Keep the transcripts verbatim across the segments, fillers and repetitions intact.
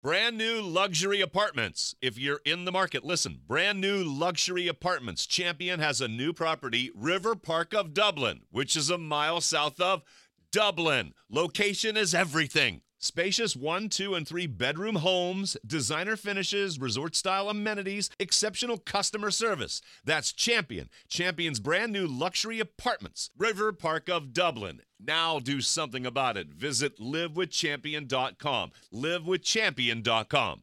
Brand new luxury apartments. If you're in the market, listen. Brand new luxury apartments. Champion has a new property, River Park of Dublin, which is a mile south of Dublin. Location is everything. Spacious one, two, and three bedroom homes, designer finishes, resort-style amenities, exceptional customer service. That's Champion. Champion's brand new luxury apartments. River Park of Dublin. Now do something about it. Visit live with champion dot com. live with champion dot com.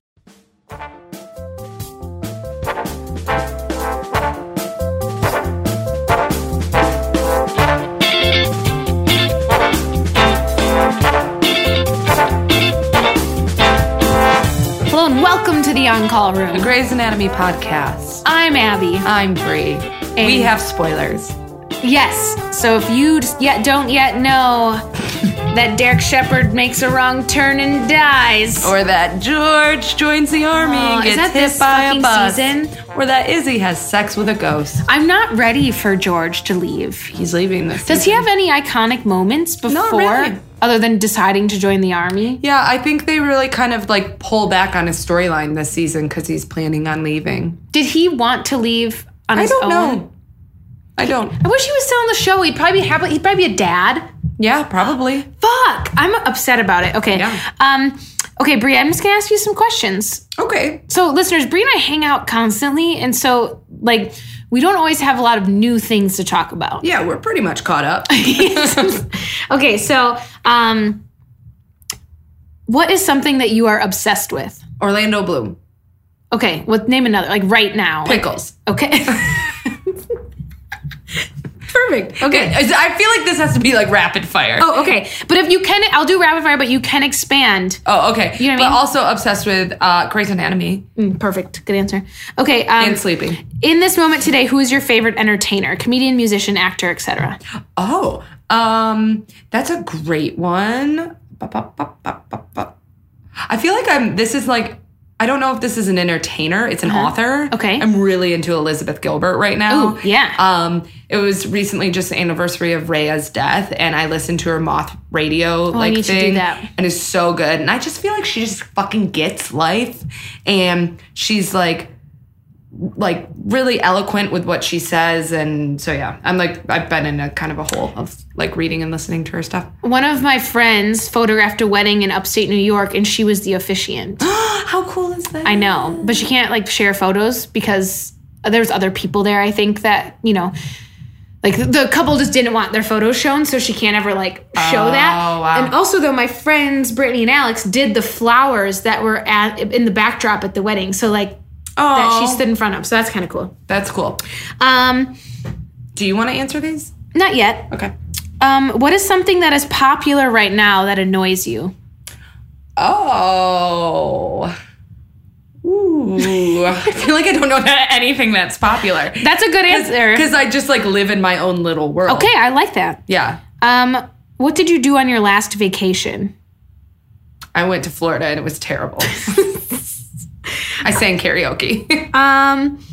Hello and welcome to the On Call Room, the Grey's Anatomy podcast. I'm Abby. I'm Bree. And we have spoilers. Yes. So if you yet don't yet know that Derek Shepherd makes a wrong turn and dies, or that George joins the army oh, and gets is that hit this by a bus, season? or that Izzy has sex with a ghost. I'm not ready for George to leave. He's leaving this Does season. he have any iconic moments before, Not really. other than deciding to join the army? Yeah, I think they really kind of like pull back on his storyline this season because he's planning on leaving. Did he want to leave on I his don't own? know. I don't. I wish he was still on the show. He'd probably be happy. He'd probably be a dad. Yeah, probably. Fuck. I'm upset about it. Okay. Yeah. Um, okay, Brie, I'm just going to ask you some questions. Okay. So, listeners, Brie and I hang out constantly, and so, like, we don't always have a lot of new things to talk about. Yeah, we're pretty much caught up. Okay, so, um, what is something that you are obsessed with? Orlando Bloom. Okay, what? Name another, like, right now. Pickles. Like, okay. Perfect. Okay. I feel like this has to be like rapid fire. Oh, okay. But if you can, I'll do rapid fire, but you can expand. Oh, okay. You know what but I mean? also obsessed with uh, Grey's Anatomy. Mm, perfect. Good answer. Okay. Um, And sleeping. In this moment today, who is your favorite entertainer? Comedian, musician, actor, et cetera. Oh, um, that's a great one. Ba, ba, ba, ba, ba, ba. I feel like I'm, this is like, I don't know if this is an entertainer. It's an Uh-huh. author. Okay. I'm really into Elizabeth Gilbert right now. Ooh, yeah. Um, it was recently just the anniversary of Rhea's death, and I listened to her Moth Radio Oh, I like need to do thing, that. and it's so good. And I just feel like she just fucking gets life, and she's like, like really eloquent with what she says, and so yeah, I'm like I've been in a kind of a hole of like reading and listening to her stuff. One of my friends photographed a wedding in upstate New York, and she was the officiant. How cool is that? I know, but she can't like share photos because there's other people there. I think that, you know, like the couple just didn't want their photos shown, so she can't ever like show Oh, that. wow. And also, though, my friends Brittany and Alex did the flowers that were at in the backdrop at the wedding, so like Oh, that she stood in front of. So that's kind of cool. That's cool. Um, Do you want to answer these? not yet. Okay. Um, what is something that is popular right now that annoys you? Oh. Ooh. I feel like I don't know that anything that's popular. That's a good answer. Because I just like live in my own little world. Okay, I like that. Yeah. Um, what did you do on your last vacation? I went to Florida and it was terrible. I sang karaoke. Um,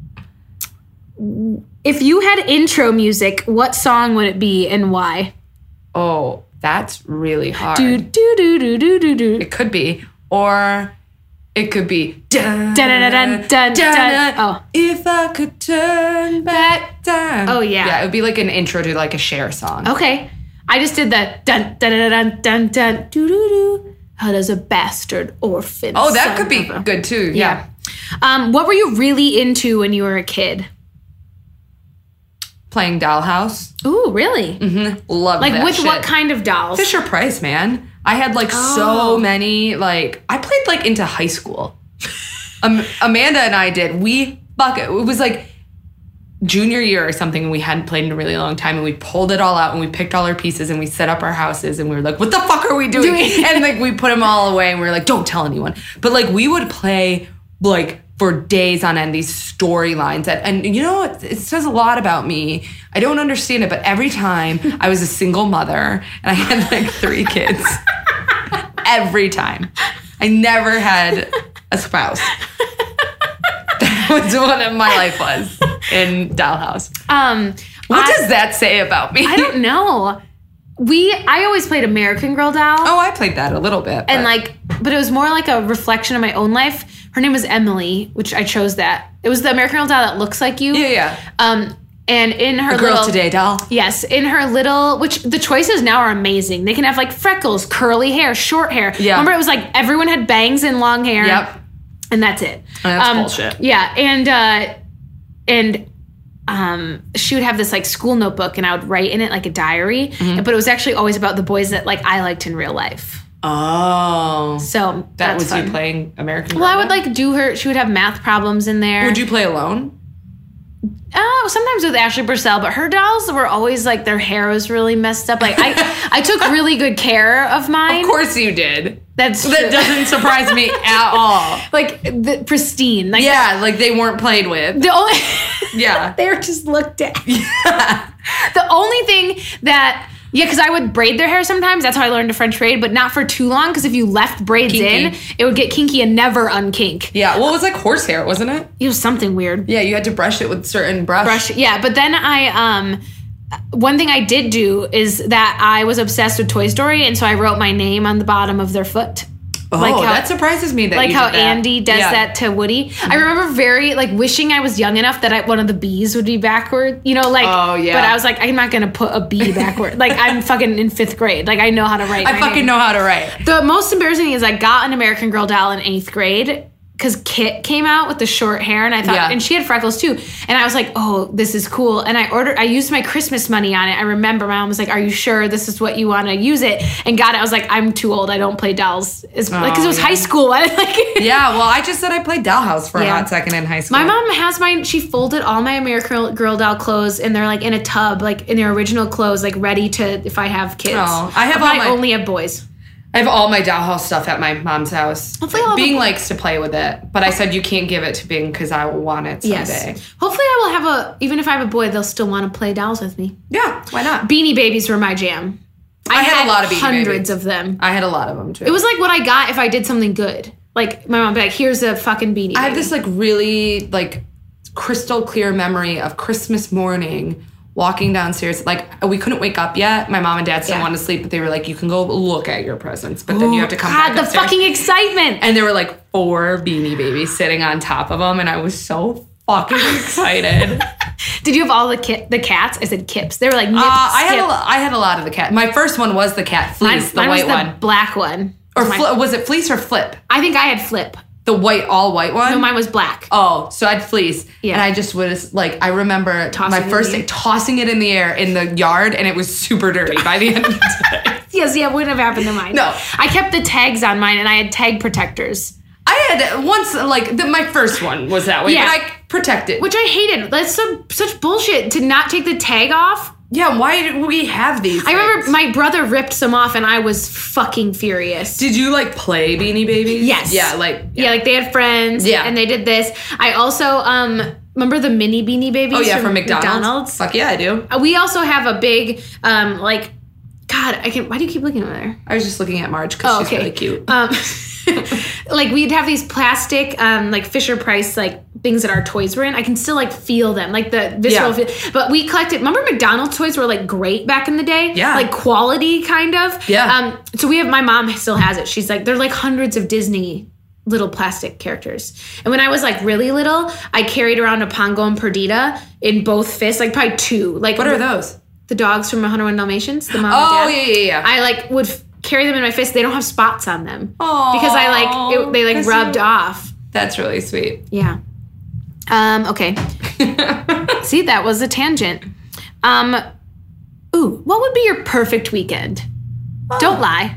if you had intro music, what song would it be and why? Oh, that's really hard. Do do do do do do do. It could be. Or it could be dun, Dun, dun, dun, dun, dun, dun. Oh. If I could turn back time. Oh, yeah. Yeah, it would be like an intro to like a Cher song. Okay, I just did the dun dun dun dun dun dun do do do. How does a bastard orphan? Oh, that son could be of a- good too. Yeah. Yeah. Um, what were you really into when you were a kid? Playing Dollhouse. Ooh, really? Mm-hmm. Love Like that with shit. what kind of dolls? Fisher Price, man. I had like Oh. so many, like, I played like into high school. um, Amanda and I did. We, fuck it. It was like junior year or something, and we hadn't played in a really long time, and we pulled it all out, and we picked all our pieces, and we set up our houses, and we were like, what the fuck are we doing? Doing- And like we put them all away, and we were like, don't tell anyone. But like we would play like for days on end these storylines that, and you know, it, it says a lot about me. I don't understand it, but every time I was a single mother and I had like three kids, every time I never had a spouse. That was what my life was in Dollhouse. Um, What I, does that say about me? I don't know. We, I always played American Girl doll. Oh, I played that a little bit. And but- like but it was more like a reflection of my own life. Her name was Emily, which I chose that. It was the American Girl doll that looks like you. Yeah, yeah. Um, and in her A Girl little, Today doll. Yes, in her little, which the choices now are amazing. They can have like freckles, curly hair, short hair. Yeah. Remember, it was like everyone had bangs and long hair. Yep. And that's it. That's um, bullshit. Yeah, and uh, and um, she would have this like school notebook, and I would write in it like a diary. Mm-hmm. But it was actually always about the boys that like I liked in real life. Oh. So That that's was fun. you playing American Girl. Well, I would then? like do her. She would have math problems in there. Would you play alone? Oh, sometimes with Ashley Purcell, but her dolls were always like their hair was really messed up. Like I, I took really good care of mine. Of course you did. That's That true. doesn't surprise me at all. Like the pristine. Like Yeah, like they weren't played with. the only Yeah. they were just looked at. The only thing that yeah, because I would braid their hair sometimes. That's how I learned to French braid, but not for too long. Because if you left braids Kinky. in, it would get kinky and never unkink. Yeah, well, it was like horsehair, wasn't it? It was something weird. Yeah, you had to brush it with certain brush. Brush, yeah. But then I um. One thing I did do is that I was obsessed with Toy Story, and so I wrote my name on the bottom of their foot. Oh, Like how- that surprises me. That Like you how did that. Andy does Yeah. that to Woody. I remember very like wishing I was young enough that I, one of the bees would be backward. You know, like. Oh, yeah. But I was like, I'm not gonna put a bee backward. Like I'm fucking in fifth grade. Like I know how to write. I my fucking name. know how to write. The most embarrassing thing is I got an American Girl doll in eighth grade because Kit came out with the short hair, and I thought, Yeah. and she had freckles too, and I was like, oh, this is cool. And I ordered, I used my Christmas money on it. I remember my mom was like, are you sure this is what you want to use it? And got it. I was like, I'm too old. I don't play dolls. It's like because it was yeah. high school. I like. Yeah, well, I just said I played Dollhouse for Yeah. a hot second in high school. My mom has mine. She folded all my American Girl doll clothes, and they're like in a tub, like in their original clothes, like ready to if I have kids. Oh, I have But all I my- only have boys. I have all my Dollhouse stuff at my mom's house. Hopefully I'll have Bing a- likes to play with it, but I said you can't give it to Bing because I will want it someday. Yes. Hopefully, I will have a. Even if I have a boy, they'll still want to play dolls with me. Yeah, why not? Beanie Babies were my jam. I had a lot of Beanie hundreds Babies. of them. I had a lot of them too. It was like what I got if I did something good. Like my mom would be like, "Here's a fucking Beanie." I have Baby." this like really like crystal clear memory of Christmas morning walking downstairs. Like we couldn't wake up yet. My mom and dad still Yeah. wanted to sleep, but they were like, "You can go look at your presents, but then you have to come God, back the upstairs." fucking excitement. And there were like four Beanie Babies sitting on top of them, and I was so fucking excited. Did you have all the kit, the cats? I said kips. They were like. Nip, Uh, I had a, skip. lo- I had a lot of the cat. My first one was the cat Mine, fleece, the mine was white the one, black one. or My- fli- was it fleece or flip? I think I had flip. The white, all white one. No, mine was black. Oh, so I'd fleece. Yeah. And I just was like, I remember Tossing my it in first the day air. tossing it in the air in the yard, and it was super dirty by the end of the day. Yes, yeah, it wouldn't have happened to mine. No. I kept the tags on mine, and I had tag protectors, I had once, like, the, my first one was that way, Yeah. but I protected. which I hated. That's so, such bullshit to not take the tag off. Yeah, why did we have these? I remember things? my brother ripped some off, and I was fucking furious. Did you, like, play Beanie Babies? Yes. Yeah, like, Yeah, like they had friends. Yeah. And they did this. I also um remember the mini Beanie Babies. oh, yeah, from McDonald's? McDonald's. Fuck yeah, I do. Uh, We also have a big um like, God, I can. Why do you keep looking over there? I was just looking at Marge because Oh, she's okay. really cute. Um, like we'd have these plastic, um, like Fisher Price, like things that our toys were in. I can still like feel them, like the visceral. Yeah. Feel. But we collected. Remember, McDonald's toys were like great back in the day. Yeah. like quality kind of. Yeah. Um. So we have. My mom still has it. She's like, they're like hundreds of Disney little plastic characters. And when I was like really little, I carried around a Pongo and Perdita in both fists, like probably two. Like What are those? The dogs from one oh one Dalmatians. The mom Oh, and dad. yeah, yeah, yeah. I like would f- carry them in my fist. They don't have spots on them Aw, because I like it, they like that's rubbed so- off. That's really sweet. Yeah. Um. Okay. See, that was a tangent. Um. Ooh, what would be your perfect weekend? Don't lie.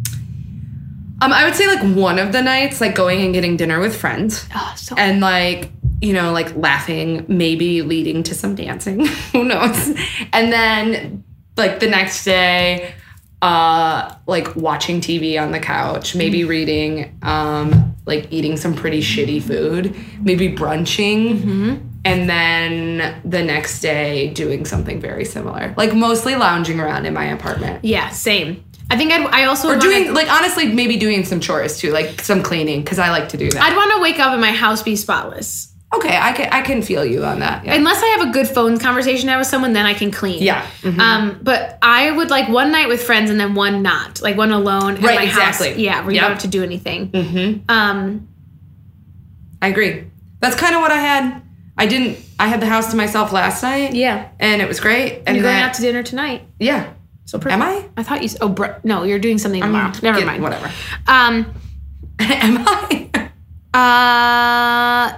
Um, I would say like one of the nights, like going and getting dinner with friends. Oh, so And like, you know, like laughing, maybe leading to some dancing. Who knows? And then like the next day, uh, like watching T V on the couch, maybe reading, um, like eating some pretty shitty food, maybe brunching. And then the next day doing something very similar. Like mostly lounging around in my apartment. yeah, same. I think I'd. I also Or would doing, wanna, like, honestly, maybe doing some chores too, like some cleaning, because I like to do that. I'd want to wake up and my house be spotless. Okay, I can I can feel you on that. Yeah. Unless I have a good phone conversation to have with someone, then I can clean. Yeah. Mm-hmm. Um, but I would like one night with friends and then one not. Like one alone at Right, my exactly. house. Yeah, where you Yep. don't have to do anything. Mm-hmm. Um, I agree. That's kind of what I had. I didn't. I had the house to myself last night. yeah. And it was great. And You're going then- out to dinner tonight. Yeah. So perfect. Am I? I thought you. Oh, br- no, you're doing something tomorrow. I'm Never kidding, mind. Whatever. Um. Am I? Uh.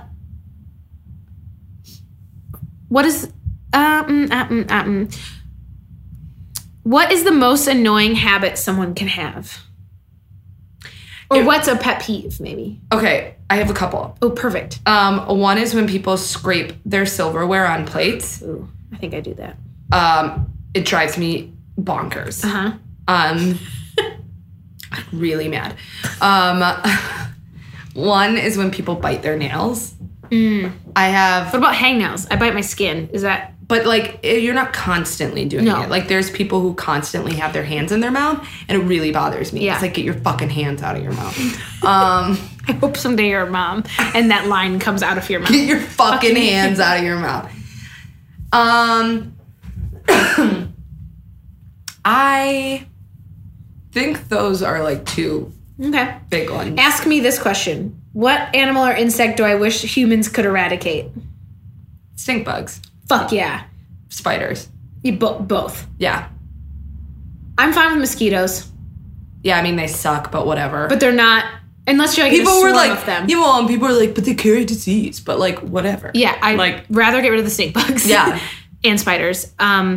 What is? Um. Um. Um. What is the most annoying habit someone can have? Or It- what's a pet peeve? Maybe. Okay, I have a couple. Oh, perfect. Um, one is when people scrape their silverware on plates. Ooh, I think I do that. Um, it drives me bonkers. Uh huh. Um, really mad. Um, one is when people bite their nails. Mm. I have, What about hangnails? I bite my skin. Is that? but like eh, you're not constantly doing No. it. Like there's people who constantly have their hands in their mouth, and it really bothers me. Yeah. It's like, get your fucking hands out of your mouth. Um, I hope someday you're a mom and that line comes out of your mouth. get your fucking hands out of your mouth. Um, I think those are like two Okay. big ones. Ask me this question. What animal or insect do I wish humans could eradicate? Stink bugs, Fuck yeah. spiders. You bo- both. Yeah. I'm fine with mosquitoes, Yeah, I mean, they suck, but whatever. but they're not, unless you're like people in a were swarm like, of them. you know, and people are like, but they carry disease, but like, whatever. Yeah, I'd like, rather get rid of the snake bugs. Yeah. and spiders. Um,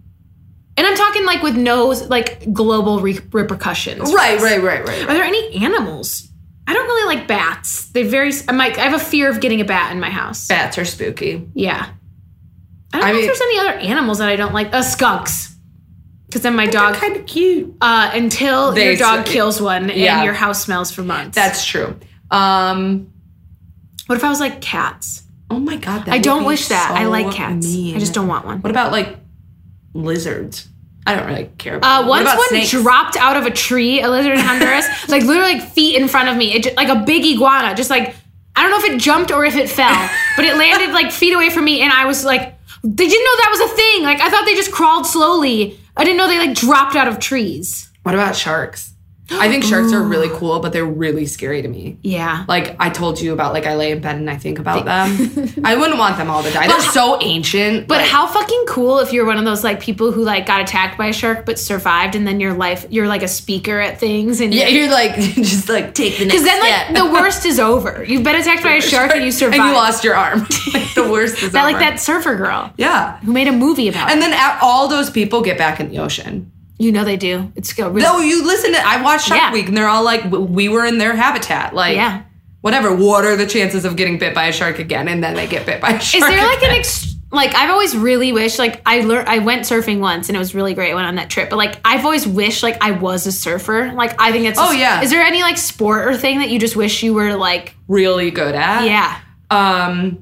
and I'm talking like with no like global re- repercussions. right, right, right, right. Are there any animals? I don't really like bats. They very. I'm like I have a fear of getting a bat in my house. Bats are spooky. Yeah. I don't I know mean- if there's any other animals that I don't like. Uh, skunks. Because then my dog. kind of cute. Uh, until They your dog s- kills one yeah. and your house smells for months. That's true. Um, What if I was like cats? oh my God. That I would don't be wish that. I so like cats. mean. I just don't want one. What about like lizards? I don't really care about Uh, them. What once about one snakes? dropped out of a tree, a lizard in Honduras, like literally like feet in front of me, it just, like a big iguana, just like I don't know if it jumped or if it fell, but it landed like feet away from me, and I was like, they didn't know that was a thing. Like I thought they just crawled slowly. I didn't know they like dropped out of trees. What about sharks? I think sharks are really cool, but they're really scary to me. Yeah. Like I told you about, like I lay in bed and I think about them. I wouldn't want them all to die. They're so ancient. But like, how fucking cool if you're one of those like people who like got attacked by a shark but survived, and then your life you're like a speaker at things, and yeah, you're like just like take the next because then like step. the worst is over. You've been attacked by a shark and you survived. and you lost your arm. Like the worst is that over. like that surfer girl Yeah. who made a movie about And it. then a- all those people get back in the ocean. You know they do. It's go really. No, you listen to. I watched Shark Yeah. Week, and they're all like, "W- "We were in their habitat." Like, Yeah. whatever. What are the chances of getting bit by a shark again? And then they get bit by a shark. Is there like again. an ex- like I've always really wished like I learned I went surfing once and it was really great. I went on that trip, but like I've always wished like I was a surfer. Like I think it's. Oh, yeah. Is there any like sport or thing that you just wish you were like? really good at? Yeah. Um,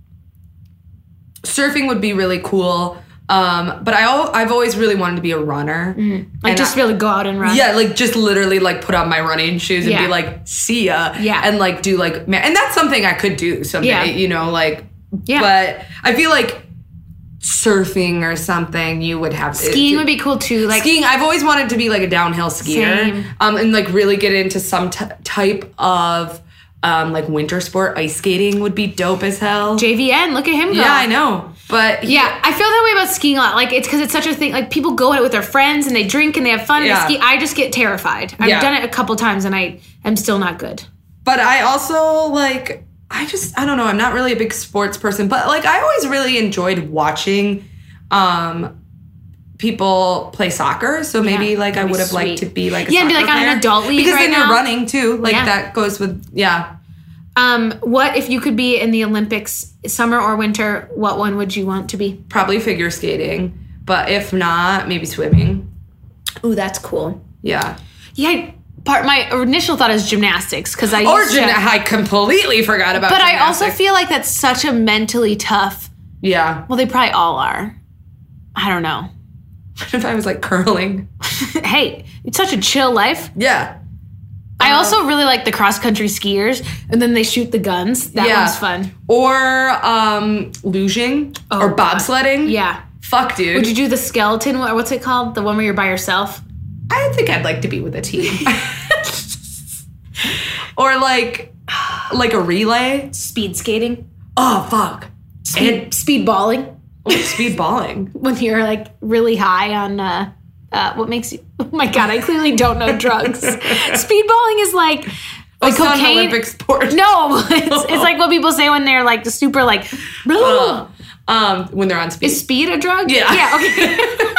surfing would be really cool. Um, but I al- I've always really wanted to be a runner. Like And just I- be able to go out and run. Yeah, like just literally like put on my running shoes and Yeah. be like, see ya. Yeah. And like do like, man, and that's something I could do someday, Yeah. you know, like, Yeah. but I feel like surfing or something you would have to. Skiing would be cool too. Like Skiing, I've always wanted to be like a downhill skier. Same. Um, and like really get into some t- type of um, like winter sport. Ice skating would be dope as hell. J V N, look at him go. Yeah, I know. But Yeah, I feel that way about skiing a lot. Like it's because it's such a thing. Like people go in it with their friends and they drink and they have fun Yeah. and they ski. I just get terrified. I've Yeah. done it a couple times and I am still not good. But I also like, I just, I don't know, I'm not really a big sports person, but like I always really enjoyed watching um, people play soccer. So maybe Yeah, like I that'd be would have liked sweet. to be like a Yeah, and be soccer like on an player. adult league Because right then now. you're running too. Like Yeah. that goes with, yeah. Um, what if you could be in the Olympics, summer or winter? What one would you want to be? Probably figure skating. But if not, maybe swimming. Ooh, that's cool. Yeah. Yeah, part my initial thought is gymnastics because I Or used gymna- to, I completely forgot about but I also gymnastics. feel like that's such a mentally tough. Yeah. Well, they probably all are. I don't know. What if I was like curling? Hey, it's such a chill life. Yeah. I I also really like the cross country skiers, and then they shoot the guns. That Yeah. one's fun. Or um, luging Oh, or God. bobsledding. Yeah. Fuck, dude. Would you do the skeleton one? What's it called? The one where you're by yourself? I think I'd like to be with a team. Or like, like a relay. Speed skating? Oh, fuck. Speed, speed balling? And speed balling. When you're like really high on uh, uh, what makes you? Oh my god! I clearly don't know drugs. Speedballing is like like It's not an cocaine. Olympic sport. No, it's, it's like what people say when they're like super like. Uh, um, when they're on speed. Is speed a drug? Yeah. Yeah. Okay.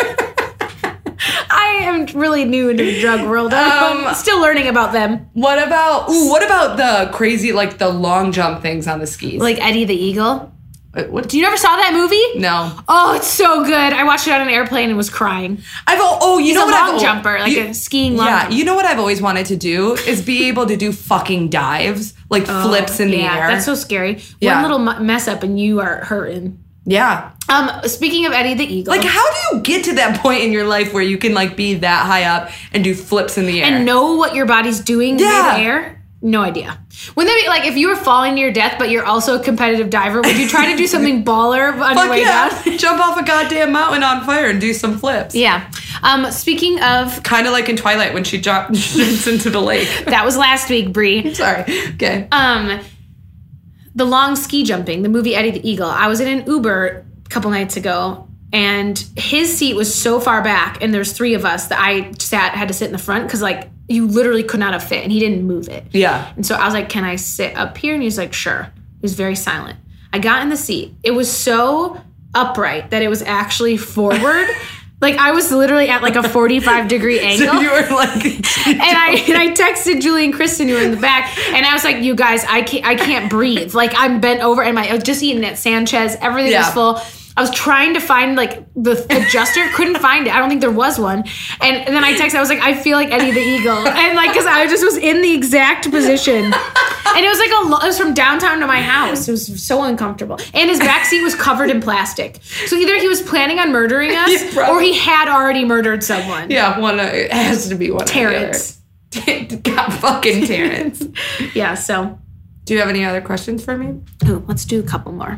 I am really new into the drug world. I'm Um, still learning about them. What about, ooh, what about the crazy, like the long jump things on the skis? Like Eddie the Eagle. Wait, what? Do you never saw that movie? No. Oh, it's so good. I watched it on an airplane and was crying. I've, oh, oh you He's know a what long I've, jumper, like you- a skiing long Yeah, jumper. you know what I've always wanted to do is be able to do fucking dives, like flips in the yeah, air. that's so scary. Yeah. One little mu- mess up and you are hurting. yeah. Um, speaking of Eddie the Eagle, Like, how do you get to that point in your life where you can like be that high up and do flips in the air? and know what your body's doing Yeah. mid-air? No idea. Wouldn't that be like if you were falling to your death, but you're also a competitive diver? Would you try to do something baller on your Fuck way yeah! down? Jump off a goddamn mountain on fire and do some flips. Yeah. Um, speaking of, Kind of like in Twilight when she jump- jumps into the lake. that was last week, Brie. Sorry. Okay. Um, the long ski jumping, the movie Eddie the Eagle. I was in an Uber a couple nights ago, and his seat was so far back, and there's three of us that I sat had to sit in the front because like you literally could not have fit, and he didn't move it. Yeah. And so I was like, "Can I sit up here?" And he was like, "Sure." He was very silent. I got in the seat. It was so upright that it was actually forward. Like I was literally at like a forty-five degree angle. So you were like, And I and I texted Julie and Kristen who were in the back, and I was like, "You guys, I can't, I can't breathe. Like I'm bent over, and my I was just eating at Sanchez. Everything Yeah. was full. I was trying to find like the adjuster, couldn't find it. I don't think there was one. And, and then I texted, I was like, I feel like Eddie the Eagle, and like because I just was in the exact position, and it was like a lo- it was from downtown to my house. It was so uncomfortable, and his back seat was covered in plastic. So either he was planning on murdering us, Yeah, probably. or he had already murdered someone. yeah, one. Uh, it has to be one. Terrence. Or the other. God fucking Terrence. Yeah. So. Do you have any other questions for me? Ooh, let's do a couple more.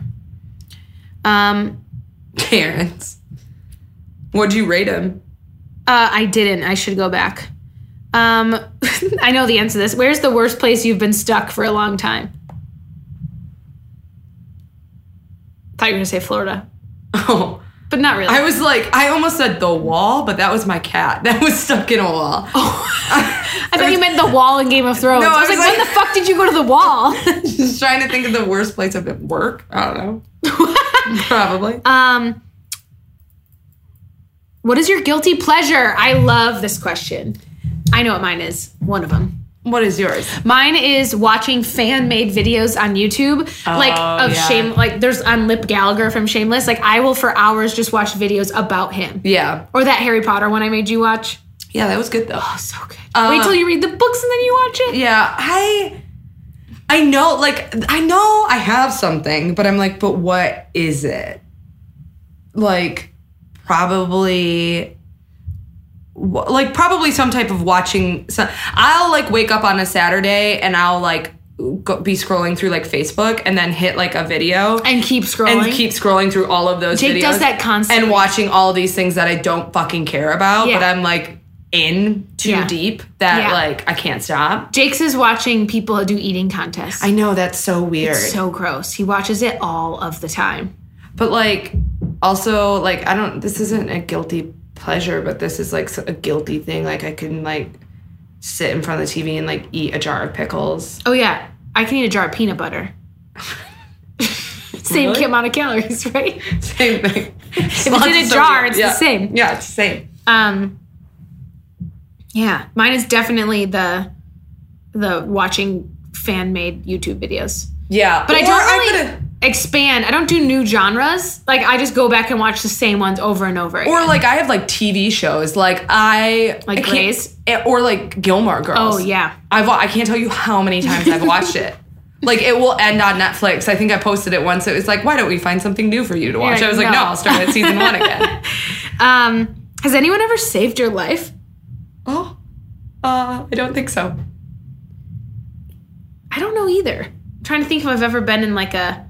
Um, Terrence. What'd you rate him? uh, I didn't. I should go back. Um, I know the answer to this. Where's the worst place you've been stuck for a long time? Thought you were gonna say Florida, Oh, but not really. I was like, I almost said the wall, but that was my cat. That was stuck in a wall. I thought you meant the wall in Game of Thrones. No, I was I like, was when like- the fuck did you go to the wall? Just trying to think of the worst place I've been. Work? I don't know. Probably. um, what is your guilty pleasure? I love this question. I know what mine is. One of them. What is yours? Mine is watching fan-made videos on YouTube, like Oh, of yeah. Shame. Like there's on Lip Gallagher from Shameless. Like I will for hours just watch videos about him. Yeah. Or that Harry Potter one I made you watch. Yeah, that was good though. Oh, so good. Uh, Wait till you read the books and then you watch it. Yeah, I I know, like, I know I have something, but I'm like, but what is it? Like, probably, w- like, probably some type of watching. Some, I'll, like, wake up on a Saturday and I'll, like, go, be scrolling through, like, Facebook and then hit, like, a video. And keep scrolling. And keep scrolling through all of those Jake videos. does that constantly. And watching all these things that I don't fucking care about, Yeah. but I'm, like, in too Yeah. deep that, Yeah. like, I can't stop. Jake's is watching people do eating contests. I know, that's so weird. It's so gross. He watches it all of the time. But like, also, like, I don't, this isn't a guilty pleasure, but this is like a guilty thing. Like, I can like sit in front of the T V and like eat a jar of pickles. Oh yeah, I can eat a jar of peanut butter. Same Really? amount of calories, right? Same thing. If it's in a jar, it's yeah. the same. Yeah, it's the same. Um, yeah, mine is definitely the the watching fan made YouTube videos. Yeah. But I Or don't really could've- expand. I don't do new genres. Like I just go back and watch the same ones over and over again. Or like, I have like T V shows. Like, I. Like I can't- Grey's? eh, Or like Gilmore Girls. Oh, yeah. I've, wa- I can't tell you how many times I've watched it. Like, it will end on Netflix. I think I posted it once. It was like, why don't we find something new for you to watch? You're I was like, like, no, no. I'll start at season one again. Um, has anyone ever saved your life? Oh, uh, I don't think so. I don't know either. I'm trying to think if I've ever been in like a...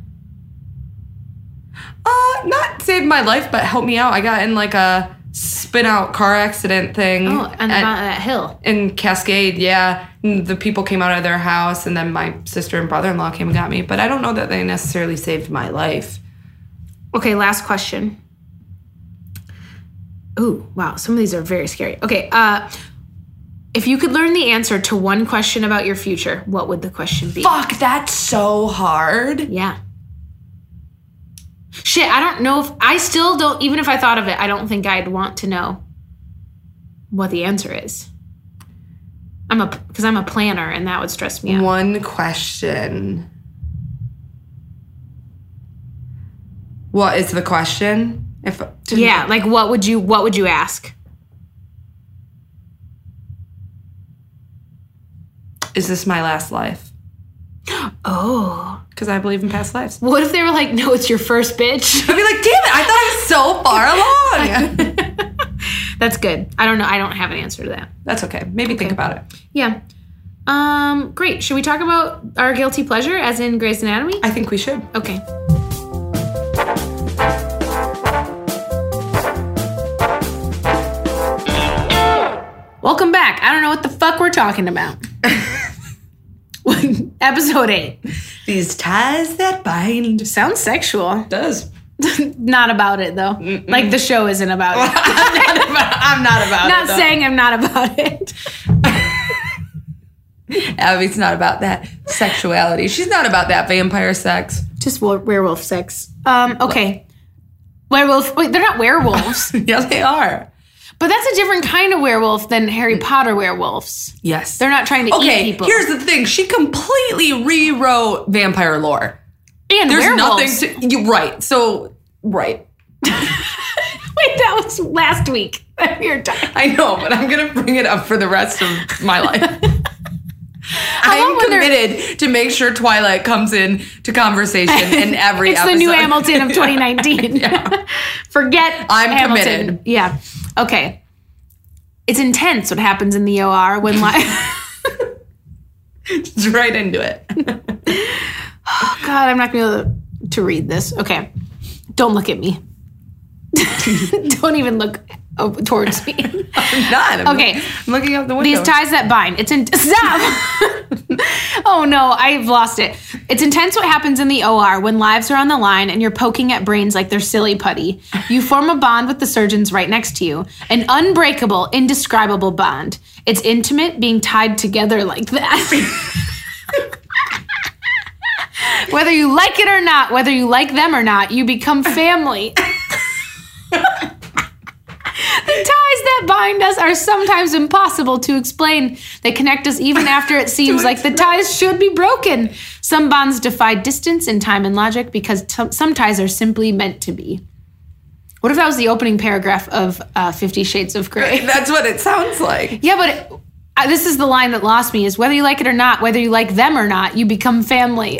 Uh, not saved my life, but helped me out. I got in like a spin-out car accident thing. Oh, on the bottom of that hill. In Cascade, yeah. And the people came out of their house, and then my sister and brother-in-law came and got me. But I don't know that they necessarily saved my life. Okay, last question. Ooh, wow. Some of these are very scary. Okay, uh... if you could learn the answer to one question about your future, what would the question be? Fuck, that's so hard. Yeah. Shit, I don't know if... I still don't... Even if I thought of it, I don't think I'd want to know what the answer is. I'm a... Because I'm a planner, and that would stress me out. One question. What is the question? If Yeah, like what would you... What would you ask? Is this my last life? Oh. Because I believe in past lives. What if they were like, no, it's your first bitch? I'd be like, damn it, I thought I was so far along. That's good. I don't know. I don't have an answer to that. That's okay. Maybe okay. Think about it. Yeah. Um, great. Should we talk about our guilty pleasure, as in Grey's Anatomy? I think we should. Okay. Welcome back. I don't know what the fuck we're talking about. Episode eight. These ties that bind. Sounds sexual. It does. Not about it, though. Mm-mm. Like, the show isn't about it. I'm not about, I'm not about not it, Not saying I'm not about it. Abby's not about that sexuality. She's not about that vampire sex. Just werewolf sex. Um, okay. Werewolf. Wait, they're not werewolves. Yes, they are. But that's a different kind of werewolf than Harry Potter werewolves. Yes. They're not trying to okay, eat people. Here's the thing. She completely rewrote vampire lore. And There's werewolves. nothing to... You, right. So, right. Wait, that was last week. I know, but I'm going to bring it up for the rest of my life. I'm committed to make sure Twilight comes in to conversation in every it's episode. It's the new Hamilton of twenty nineteen. Yeah. Forget I'm Hamilton. committed. Yeah. Okay. It's intense what happens in the O R when live. Just right into it. Oh, God, I'm not going to be able to read this. Okay. Don't look at me. Don't even look towards me. I'm not. I'm okay. Look, I'm looking out the window. These ties that bind. It's in. Stop. Oh, no. I've lost it. It's intense what happens in the O R when lives are on the line and you're poking at brains like they're silly putty. You form a bond with the surgeons right next to you. An unbreakable, indescribable bond. It's intimate being tied together like that. Whether you like it or not, whether you like them or not, you become family. The ties that bind us are sometimes impossible to explain. They connect us even after it seems like the ties should be broken. Some bonds defy distance and time and logic because t- some ties are simply meant to be. What if that was the opening paragraph of uh, Fifty Shades of Grey? That's what it sounds like. Yeah, but it, uh, this is the line that lost me, is whether you like it or not, whether you like them or not, you become family.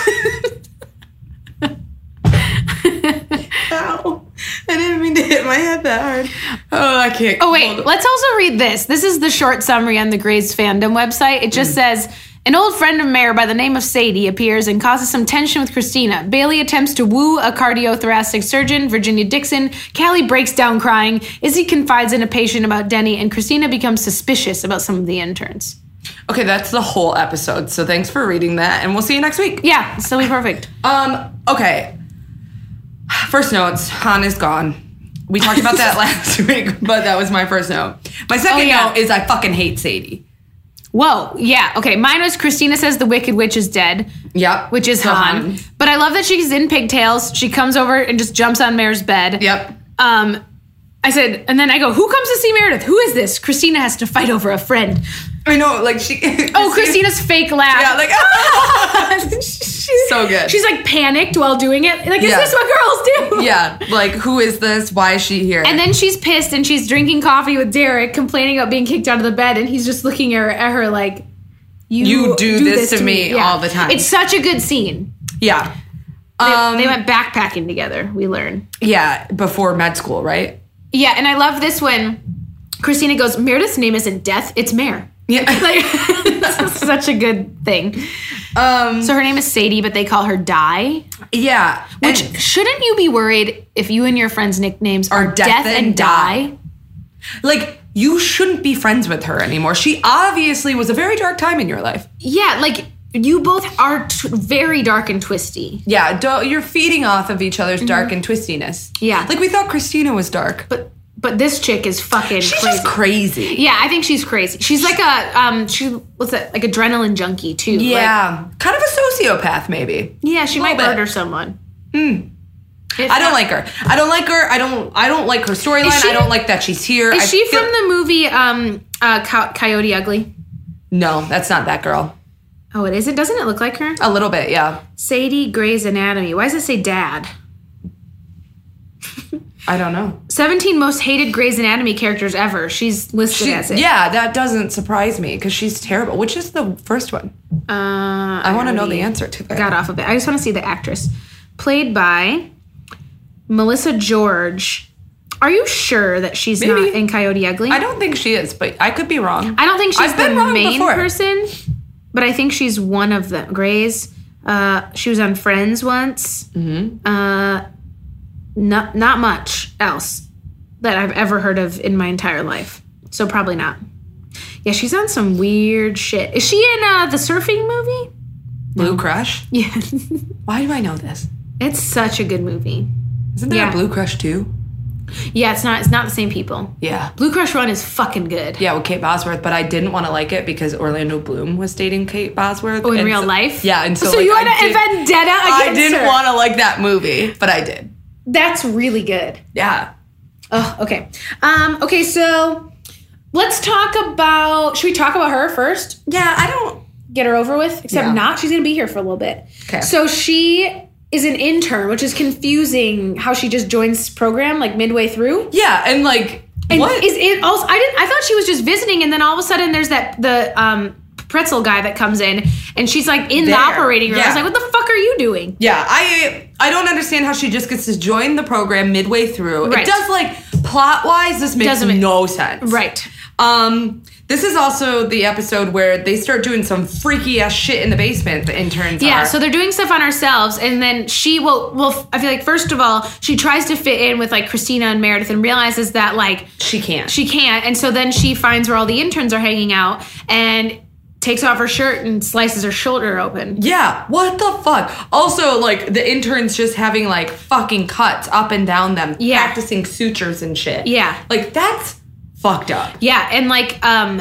Ow. I didn't mean to hit my head that hard. Oh, I can't. Oh, wait. Let's also read this. This is the short summary on the Grey's fandom website. It just mm. says, an old friend of Mare by the name of Sadie appears and causes some tension with Christina. Bailey attempts to woo a cardiothoracic surgeon, Virginia Dixon. Callie breaks down crying. Izzy confides in a patient about Denny, and Christina becomes suspicious about some of the interns. Okay, that's the whole episode. So thanks for reading that, and we'll see you next week. Yeah, still be perfect. Um, okay. First notes, Han is gone. We talked about that last week, but that was my first note. My second oh, yeah. note is I fucking hate Sadie. Whoa, yeah. Okay, mine was Christina says the Wicked Witch is dead. Yep. Which is Han. Han. But I love that she's in pigtails. She comes over and just jumps on Mare's bed. Yep. Um, I said, and then I go, who comes to see Meredith? Who is this? Christina has to fight over a friend. I know, like she... Oh, Christina's fake laugh. Yeah, like... Ah! she's, so good. She's like panicked while doing it. Like, is yeah. this what girls do? Yeah, like, who is this? Why is she here? And then she's pissed and she's drinking coffee with Derek, complaining about being kicked out of the bed. And he's just looking at her, at her like, you, you do, do this, this to me, me. Yeah. all the time. It's such a good scene. Yeah. They, um, they went backpacking together, we learn. Yeah, before med school, right? Yeah, and I love this when Christina goes, Meredith's name isn't Death, it's Mare. Yeah. Like, It's such a good thing. Um, So her name is Sadie, but they call her Di. yeah. Which, and- shouldn't you be worried if you and your friends' nicknames are, Are Death Death, and and Die? Die? like, you shouldn't be friends with her anymore. She obviously was a very dark time in your life. Yeah, like, you both are t- very dark and twisty. Yeah, do- you're feeding off of each other's dark and twistiness. Yeah. Like, we thought Christina was dark. But but this chick is fucking She's crazy. just crazy. Yeah, I think she's crazy. She's like a um she what's that? Like adrenaline junkie too. Like, Yeah. kind of a sociopath, maybe. yeah, she might Little bit. murder someone. Hmm. If I don't not- like her. I don't like her. I don't I don't like her storyline. Is she- I don't like that she's here. Is I she feel- from the movie um uh Co- Coyote Ugly? No, that's not that girl. Oh, it isn't. Doesn't it look like her? A little bit, yeah. Sadie Grey's Anatomy. Why does it say dad? I don't know. seventeen most hated Grey's Anatomy characters ever. She's listed She, as it. yeah, that doesn't surprise me because she's terrible. Which is the first one? Uh, I want to know already the answer to that. Got off of it. I just want to see the actress. Played by Melissa George. Are you sure that she's Maybe. not in Coyote Ugly? I don't think she is, but I could be wrong. I don't think she's I've been the wrong main before. person, but I think she's one of the Greys. Uh, she was on Friends once. Mm-hmm. Uh, not not much else that I've ever heard of in my entire life. So probably not. Yeah, she's on some weird shit. Is she in uh, the surfing movie? Blue Crush? Yeah, Why do I know this? it's such a good movie. Isn't there Yeah. a Blue Crush too? Yeah, it's not. It's not the same people. Yeah. Blue Crush Run is fucking good. Yeah, with Kate Bosworth, but I didn't want to like it because Orlando Bloom was dating Kate Bosworth. Oh, in and real so- life? Yeah, and so, So like, you I had a did- vendetta I against didn't her. want to like that movie, but I did. That's really good. Yeah. Oh, okay. Um, okay, so let's talk about. Should we talk about her first? Yeah, I don't. Get her over with. Except Yeah. not. She's gonna be here for a little bit. Okay. So she is an intern, which is confusing. How she just joins this program like midway through. Yeah, and like And what? is it also? I didn't. I thought she was just visiting, and then all of a sudden there's that the um pretzel guy that comes in, and she's like in There. the operating room. I was Yeah. like, what the fuck are you doing? Yeah, I I don't understand how she just gets to join the program midway through. Right. It does like plot wise, this makes Doesn't make- no sense. Right. Um, this is also the episode where they start doing some freaky ass shit in the basement. The interns. Yeah, are. so they're doing stuff on ourselves, and then she will. Well, I feel like first of all, she tries to fit in with like Christina and Meredith, and realizes that like she can't. she can't, and so then she finds where all the interns are hanging out, and takes off her shirt and slices her shoulder open. Yeah, what the fuck? Also, like the interns just having like fucking cuts up and down them, Yeah. practicing sutures and shit. Yeah. like that's fucked up. Yeah, and like um,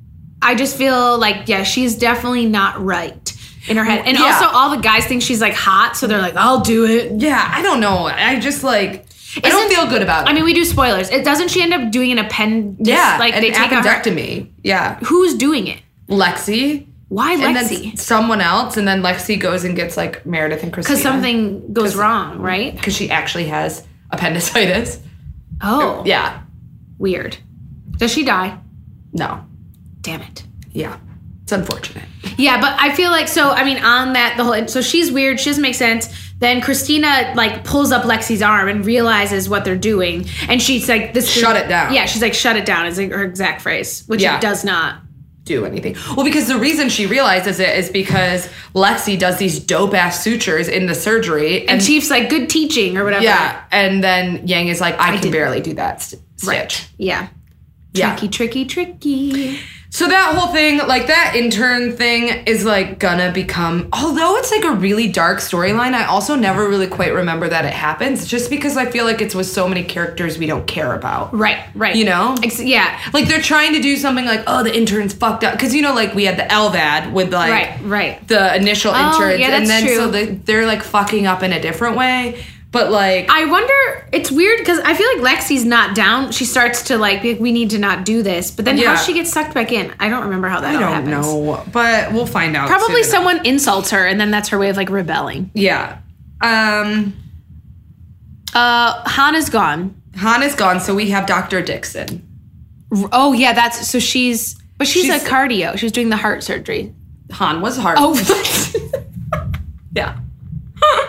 I just feel like yeah, she's definitely not right in her head, and Yeah. also all the guys think she's like hot, so they're like, I'll do it. Yeah, I don't know. I just like I don't Isn't- feel good about it. I mean, we do spoilers. It doesn't she end up doing an appendix? yeah, like an they take out her. appendectomy. Yeah, Who's doing it? Lexi. Why And Lexi? then someone else, and then Lexi goes and gets like Meredith and Christina. Because something goes wrong, right? Because she actually has appendicitis. Oh, Yeah. weird. Does she die? No. Damn it. Yeah. It's unfortunate. Yeah, but I feel like so. I mean, on that the whole. So she's weird. She doesn't make sense. Then Christina like pulls up Lexi's arm and realizes what they're doing, and she's like, "This Shut it down. Yeah, she's like, "Shut it down." Is like her exact phrase, which Yeah. it does not. Do anything. Well, because the reason she realizes it is because Lexi does these dope ass sutures in the surgery. And, Chief's like, "Good teaching" or whatever. yeah. And then Yang is like, I, can did- barely do that st- stitch. Right. Yeah. Yeah. Tricky, tricky, tricky. So that whole thing, like that intern thing is like gonna become, although it's like a really dark storyline, I also never really quite remember that it happens just because I feel like it's with so many characters we don't care about. Right. Right. You know? Ex- yeah. Like they're trying to do something like, oh, the intern's fucked up. Because, you know, like we had the L V A D with like Right. Right. the initial Oh, interns. yeah, and that's then so true. they, they're like fucking up in a different way. But like, I wonder, it's weird because I feel like Lexi's not down. She starts to like, be like, we need to not do this. But then Yeah. how she gets sucked back in? I don't remember how that I all don't happens. know. But we'll find out. Probably soon. someone insults her and then that's her way of like rebelling. Yeah. Um, Uh, Hannah's gone. Hannah's gone, so we have Doctor Dixon. R- Oh, yeah, that's, so she's, but she's, She's- a cardio. She was doing the heart surgery. Han was hard. Oh, Yeah.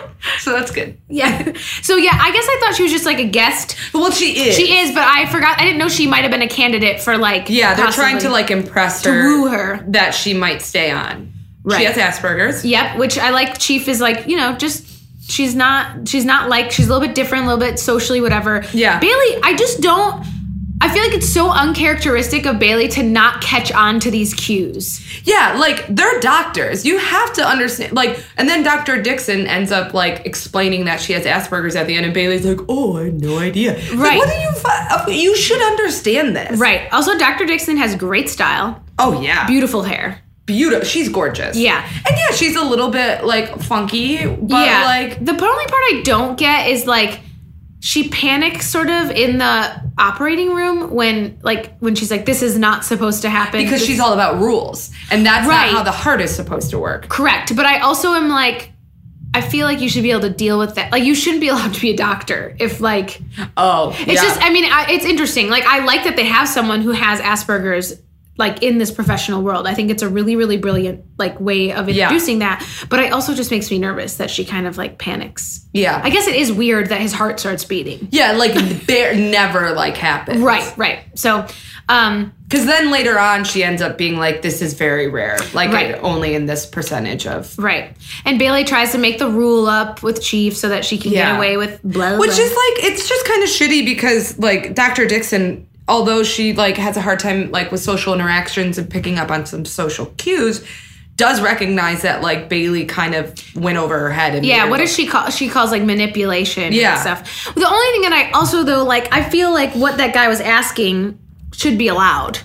So that's good. Yeah. So yeah, I guess I thought she was just like a guest. Well, she is. She is, but I forgot. I didn't know she might have been a candidate for like. Yeah, they're possibly, trying to like impress to her. woo her. That she might stay on. Right. She has Asperger's. Yep, which I like. Chief is like, you know, just she's not she's not like she's a little bit different, a little bit socially, whatever. Yeah. Bailey, I just don't. I feel like it's so uncharacteristic of Bailey to not catch on to these cues. Yeah, like they're doctors. You have to understand. Like, and then Doctor Dixon ends up like explaining that she has Asperger's at the end, and Bailey's like, "Oh, I had no idea." Right. Like, what do you? Fi- you should understand this. Right. Also, Doctor Dixon has great style. Oh yeah. Beautiful hair. Beautiful. She's gorgeous. Yeah. And yeah, she's a little bit like funky, but yeah. like the only part I don't get is like she panics sort of in the operating room when like when she's like, this is not supposed to happen. because this she's all about rules, and that's Right. not how the heart is supposed to work. correct. But I also am like, I feel like you should be able to deal with that. Like you shouldn't be allowed to be a doctor if like Oh, it's just. I mean, I, it's interesting. Like I like that they have someone who has Asperger's like in this professional world. I think it's a really, really brilliant like way of introducing yeah. that. But it also just makes me nervous that she kind of like panics. Yeah. I guess it is weird that his heart starts beating. Yeah, like bear never like happens. Right, right. So, um, because then later on she ends up being like, this is very rare, like Right. uh, only in this percentage of right. And Bailey tries to make the rule up with Chief so that she can Yeah. get away with blah, which blah. is like, it's just kind of shitty because like Doctor Dixon, although she like has a hard time like with social interactions and picking up on some social cues, does recognize that like Bailey kind of went over her head. And Yeah, made what her does she call? She calls like manipulation Yeah. and stuff. The only thing that I also though like I feel like what that guy was asking should be allowed.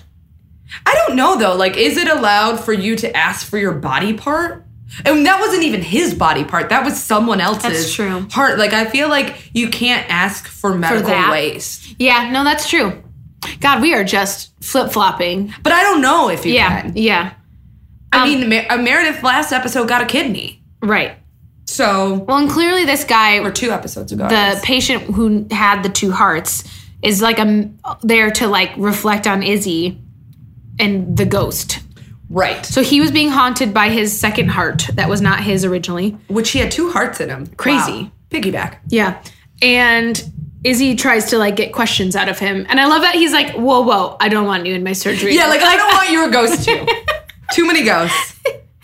I don't know though. Like, is it allowed for you to ask for your body part? And that wasn't even his body part. That was someone else's That's true. heart. Like, I feel like you can't ask for medical that? waste. Yeah, no, that's true. God, we are just flip flopping. But I don't know if you Yeah, can. yeah, I Um, mean, Mer- uh, Meredith last episode got a kidney. right. So, Well, and clearly this guy, or two episodes ago. I the guess. patient who had the two hearts, is like a there to like reflect on Izzy and the ghost. Right. So he was being haunted by his second heart that was not his originally. Which he had two hearts in him. Crazy. Wow. Piggyback. Yeah. And Izzy tries to like get questions out of him. And I love that he's like, whoa, whoa, I don't want you in my surgery. Yeah, like, I don't want you a ghost too. Too many ghosts.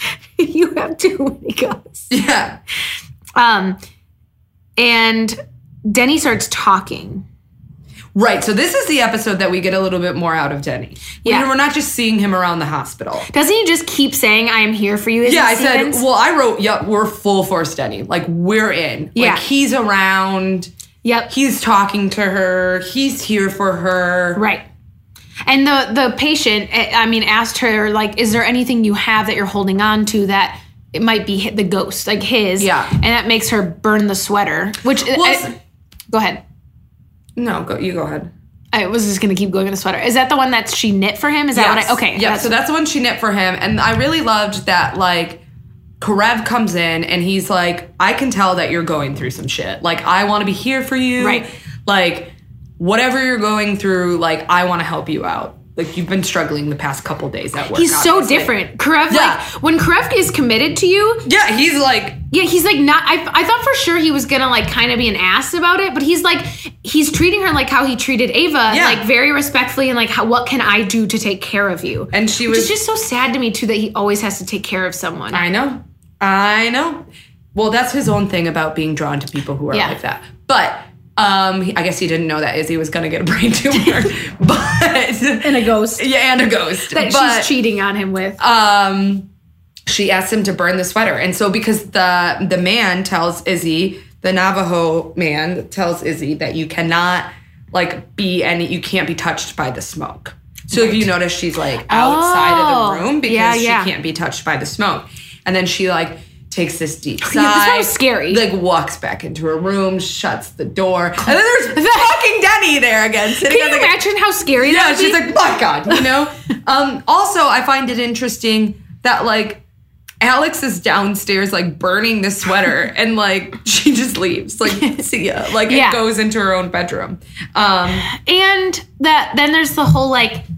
You have too many ghosts. Yeah. Um, and Denny starts talking. Right. So this is the episode that we get a little bit more out of Denny. Yeah. We're not just seeing him around the hospital. Doesn't he just keep saying, I am here for you? Izzy Yeah, I Stevens? said, well, I wrote, yeah, we're full force Denny. Like, we're in. Yeah. Like, he's around. Yep. He's talking to her. He's here for her. Right. And the the patient, I mean, asked her, like, is there anything you have that you're holding on to that it might be hi- the ghost, like his? Yeah. And that makes her burn the sweater, which, Well, I- go ahead. No, go. You go ahead. I was just going to keep going in the sweater. Is that the one that she knit for him? Is that Yes. what I, okay. Yeah, so that's the one she knit for him. And I really loved that, like, Karev comes in and he's like, I can tell that you're going through some shit. Like, I want to be here for you. Right. Like, whatever you're going through, like, I want to help you out. Like, you've been struggling the past couple days at work. He's so obviously. different. Karev, Yeah. like, when Karev is committed to you, Yeah, he's like, yeah, he's like not. I, I thought for sure he was gonna like kind of be an ass about it, but he's like he's treating her like how he treated Ava, Yeah. like very respectfully and like how, what can I do to take care of you? and she Which was is just so sad to me too that he always has to take care of someone. I know. I know. Well, that's his own thing about being drawn to people who are Yeah. like that. But um, he- I guess he didn't know that Izzy was going to get a brain tumor. but and a ghost yeah, and a ghost. that but, she's cheating on him with. um, she asked him to burn the sweater. And so because the the man tells Izzy, the Navajo man tells Izzy that you cannot like be any, you can't be touched by the smoke. So if you notice, she's like outside Oh, of the room because yeah, yeah. she can't be touched by the smoke. And then she like takes this deep sigh. Yeah, this one was scary. Like walks back into her room, shuts the door. And then there's fucking Denny there again. Sitting Can on you the imagine how scary yeah, that would she's be? like, my God, you know? um, also, I find it interesting that, like, Alex is downstairs, like, burning the sweater, and, like, she just leaves. Like, see ya. Like, Yeah. it goes into her own bedroom. Um, And that then there's the whole like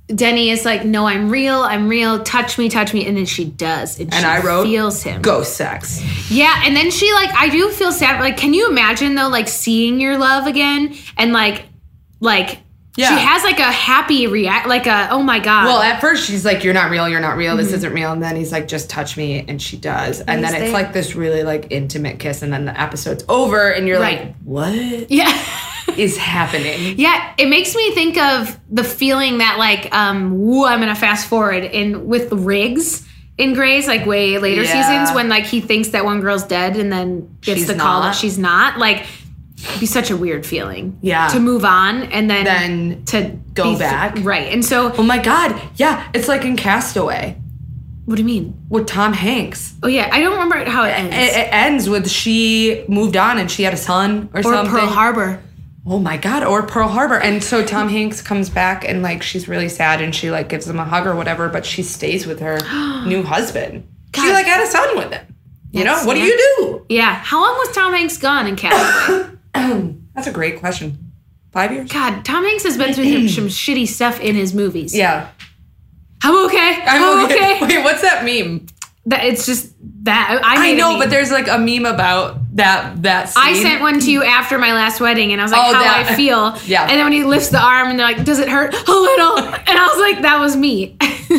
Denny is like, no, I'm real, I'm real, touch me, touch me, and then she does, and, And she I wrote, feels him. Ghost sex. Yeah, and then she like, I do feel sad. Like, can you imagine though, like seeing your love again, and like, like Yeah. she has like a happy react, like a oh my god. Well, at first she's like, you're not real, you're not real, this isn't real. And then he's like, just touch me. And she does. And He's then it's there. like this really like intimate kiss. And then the episode's over and you're Right. like, what yeah. is happening? Yeah, it makes me think of the feeling that like um woo, I'm gonna fast forward in with Riggs in Grey's like way later Yeah. seasons when like he thinks that one girl's dead and then gets She's the call not. that she's not. Like it'd be such a weird feeling. Yeah. To move on and then Then to go be th- back. right. And so Oh my God. Yeah. It's like in Castaway what do you mean? with Tom Hanks. Oh yeah, I don't remember how it ends. It, it ends with she moved on and she had a son or, or something. Pearl Harbor. Oh my God, or Pearl Harbor. And so Tom Hanks comes back and like she's really sad and she like gives him a hug or whatever, but she stays with her new husband. She God. like had a son with him. You That's know, what do sad. you do? Yeah. How long was Tom Hanks gone in Castaway? That's a great question. Five years? God, Tom Hanks has been through some, some shitty stuff in his movies. Yeah. I'm okay. I'm, okay. Wait, what's that meme? That it's just that I, I made a know, meme. but there's like a meme about that that scene. I sent one to you after my last wedding, and I was like, Oh, "How that- I feel." Yeah. And then when he lifts the arm, and they're like, "Does it hurt a little?" And I was like, "That was me."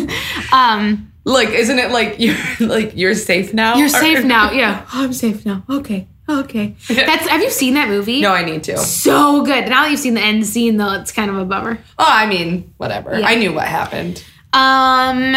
um, Like, isn't it like you're like you're safe now? you're Or- safe now. Yeah, oh, I'm safe now. Okay, okay. That's. Have you seen that movie? No, I need to. So good. Now that you've seen the end scene, though, it's kind of a bummer. Oh, I mean, whatever. Yeah. I knew what happened. Um,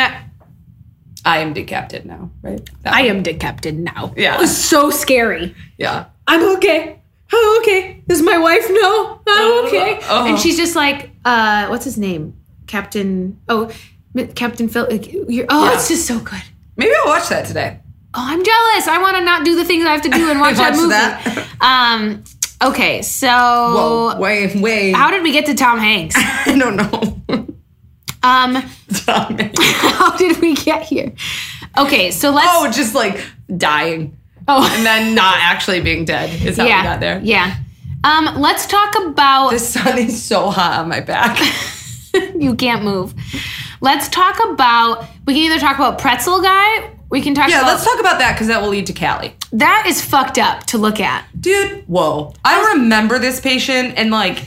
I am decapitated now, right? That I one. am decapitated now. Yeah. It was so scary. Yeah. I'm okay. I'm okay. Does my wife know? I'm okay. Oh. And she's just like, uh, what's his name? Captain. Oh, Captain Phil. You're, oh, Yeah. it's just so good. Maybe I'll watch that today. Oh, I'm jealous. I want to not do the things I have to do and watch, that Watch movie. that. Um. Okay, so Whoa, wait, wait. how did we get to Tom Hanks? I don't know. Um, Tom Hanks. how did we get here? Okay, so let's. Oh, just like dying Oh, and then not actually being dead is how yeah, we got there. yeah. Um, let's talk about. The sun is so hot on my back. You can't move. Let's talk about. We can either talk about Pretzel Guy. We can talk Yeah, about. let's talk about that because that will lead to Callie. That is fucked up to look at. Dude, whoa. I remember this patient and like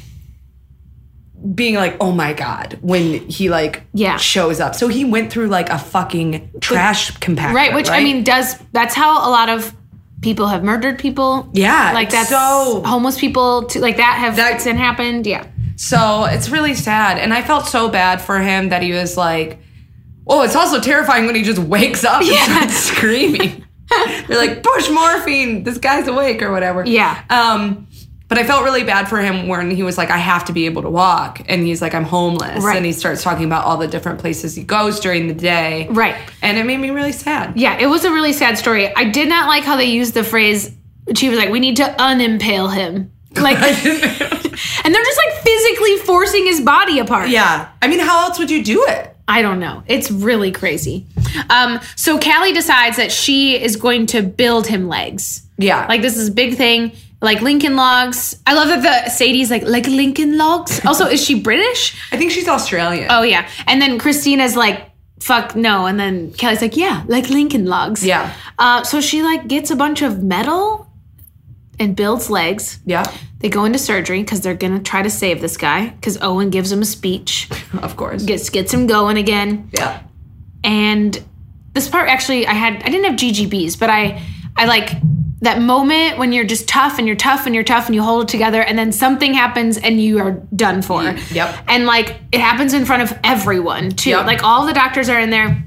being like, oh my God, when he like Yeah. shows up. So he went through like a fucking trash compactor. Right, which I mean does that's how a lot of people have murdered people. Yeah, Like it's that's so- homeless people too, like that have That- it's been happened. Yeah. So it's really sad. And I felt so bad for him that he was like, oh, it's also terrifying when he just wakes up and Yeah. starts screaming. They're like, push morphine. This guy's awake or whatever. Yeah. Um, but I felt really bad for him when he was like, I have to be able to walk. And he's like, I'm homeless. Right. And he starts talking about all the different places he goes during the day. Right. And it made me really sad. Yeah, it was a really sad story. I did not like how they used the phrase she was like, we need to unimpale him. Like and they're just like physically forcing his body apart. Yeah. I mean, how else would you do it? I don't know. It's really crazy. Um, so Callie decides that she is going to build him legs. Yeah. Like this is a big thing. Like Lincoln Logs. I love that the Sadie's like, like Lincoln Logs. Also, is she British? I think she's Australian. Oh yeah. And then Christina's like, fuck no. And then Kelly's like, yeah, like Lincoln Logs. Yeah. Uh, so she like gets a bunch of metal and builds legs. Yeah. They go into surgery because they're gonna try to save this guy because Owen gives him a speech, Of course. gets gets him going again. Yeah. And this part actually, I had I didn't have G G Bs, but I I like that moment when you're just tough and you're tough and you're tough and you hold it together, and then something happens and you are done for. Yep. And like it happens in front of everyone too. Yep. Like all the doctors are in there.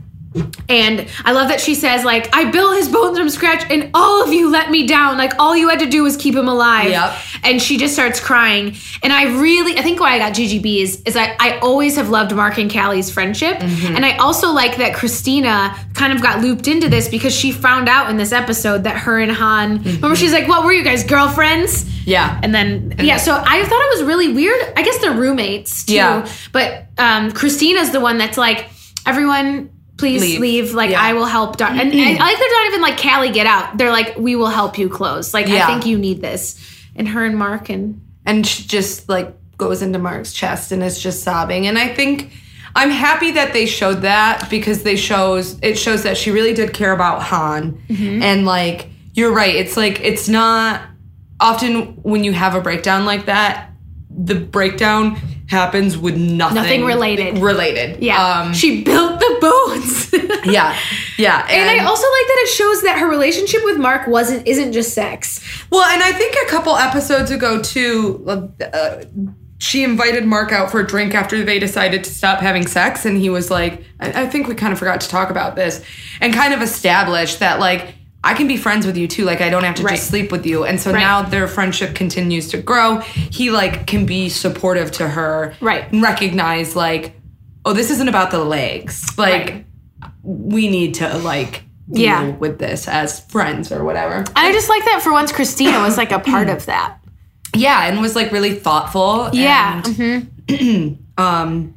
And I love that she says, like, I built his bones from scratch and all of you let me down. Like, all you had to do was keep him alive. Yep. And she just starts crying. And I really, I think why I got G G B is, is I, I always have loved Mark and Callie's friendship. Mm-hmm. And I also like that Christina kind of got looped into this because she found out in this episode that her and Han, Mm-hmm. remember she's like, what were you guys, girlfriends? Yeah. And then, yeah, so I thought it was really weird. I guess they're roommates too. Yeah. But um, Christina's the one that's like, everyone, please leave. Leave. Like, Yeah. I will help. Dar- and, and I like they're not even like, Callie, get out. They're like, we will help you close. Like, I Yeah. think you need this. And her and Mark and And she just like goes into Mark's chest and is just sobbing. And I think, I'm happy that they showed that because they shows it shows that she really did care about Han. Mm-hmm. And like you're right, it's like it's not often when you have a breakdown like that, the breakdown happens with nothing nothing related. Related. Yeah. Um, she built the boats. yeah. Yeah. And, and I also like that it shows that her relationship with Mark wasn't isn't just sex. Well, and I think a couple episodes ago too, uh, she invited Mark out for a drink after they decided to stop having sex. And he was like, I, I think we kind of forgot to talk about this and kind of established that like, I can be friends with you too. Like, I don't have to right. just sleep with you. And so right. now their friendship continues to grow. He like can be supportive to her. Right. And recognize like, oh, this isn't about the legs. Like, right. we need to like deal yeah. with this as friends or whatever. And I just like that for once Christina was like a part of that. Yeah. And was like really thoughtful. Yeah. And, mm-hmm. um,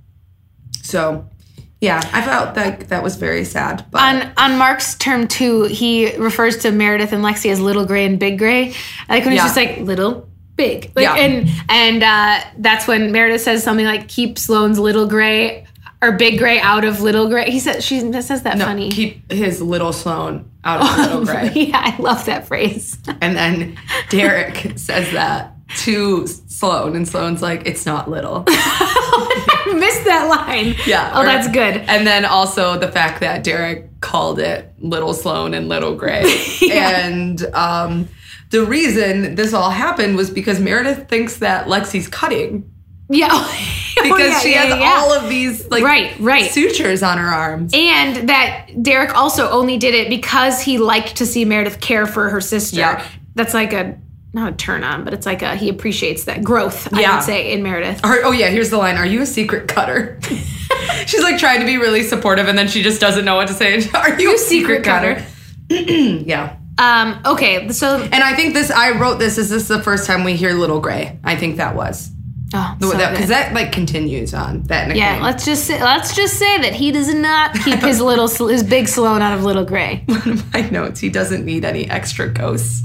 so... Yeah, I felt that that was very sad. But. On on Mark's term too, he refers to Meredith and Lexi as Little Gray and Big Gray. I like when yeah. it's just like little, big. Like, yeah. And and uh, that's when Meredith says something like, "Keep Sloane's Little Gray or Big Gray out of Little Gray." He says she says that no, funny. Keep his little Sloane out of oh, Little Gray. Yeah, I love that phrase. And then Derek says that to Sloane, and Sloane's like, "It's not little." I missed that line. Yeah. Oh, or, that's good. And then also the fact that Derek called it Little Sloane and Little Gray. yeah. And um, the reason this all happened was because Meredith thinks that Lexi's cutting. Yeah. Because oh, yeah, she yeah, has yeah. all of these like right, right. sutures on her arms. And that Derek also only did it because he liked to see Meredith care for her sister. Yeah. That's like a... not a turn on, but it's like a, he appreciates that growth, yeah. I would say, in Meredith. Or, oh yeah, here's the line. Are you a secret cutter? She's like trying to be really supportive and then she just doesn't know what to say. Are you a secret, secret cutter? cutter? yeah. Um, okay, so. And I think this, I wrote this, is this the first time we hear Little Gray? I think that was. Oh, so because that, that like continues on that nickname. Yeah, let's just say, let's just say that he does not keep his little his big Sloane out of Little Gray. One of my notes, he doesn't need any extra ghosts.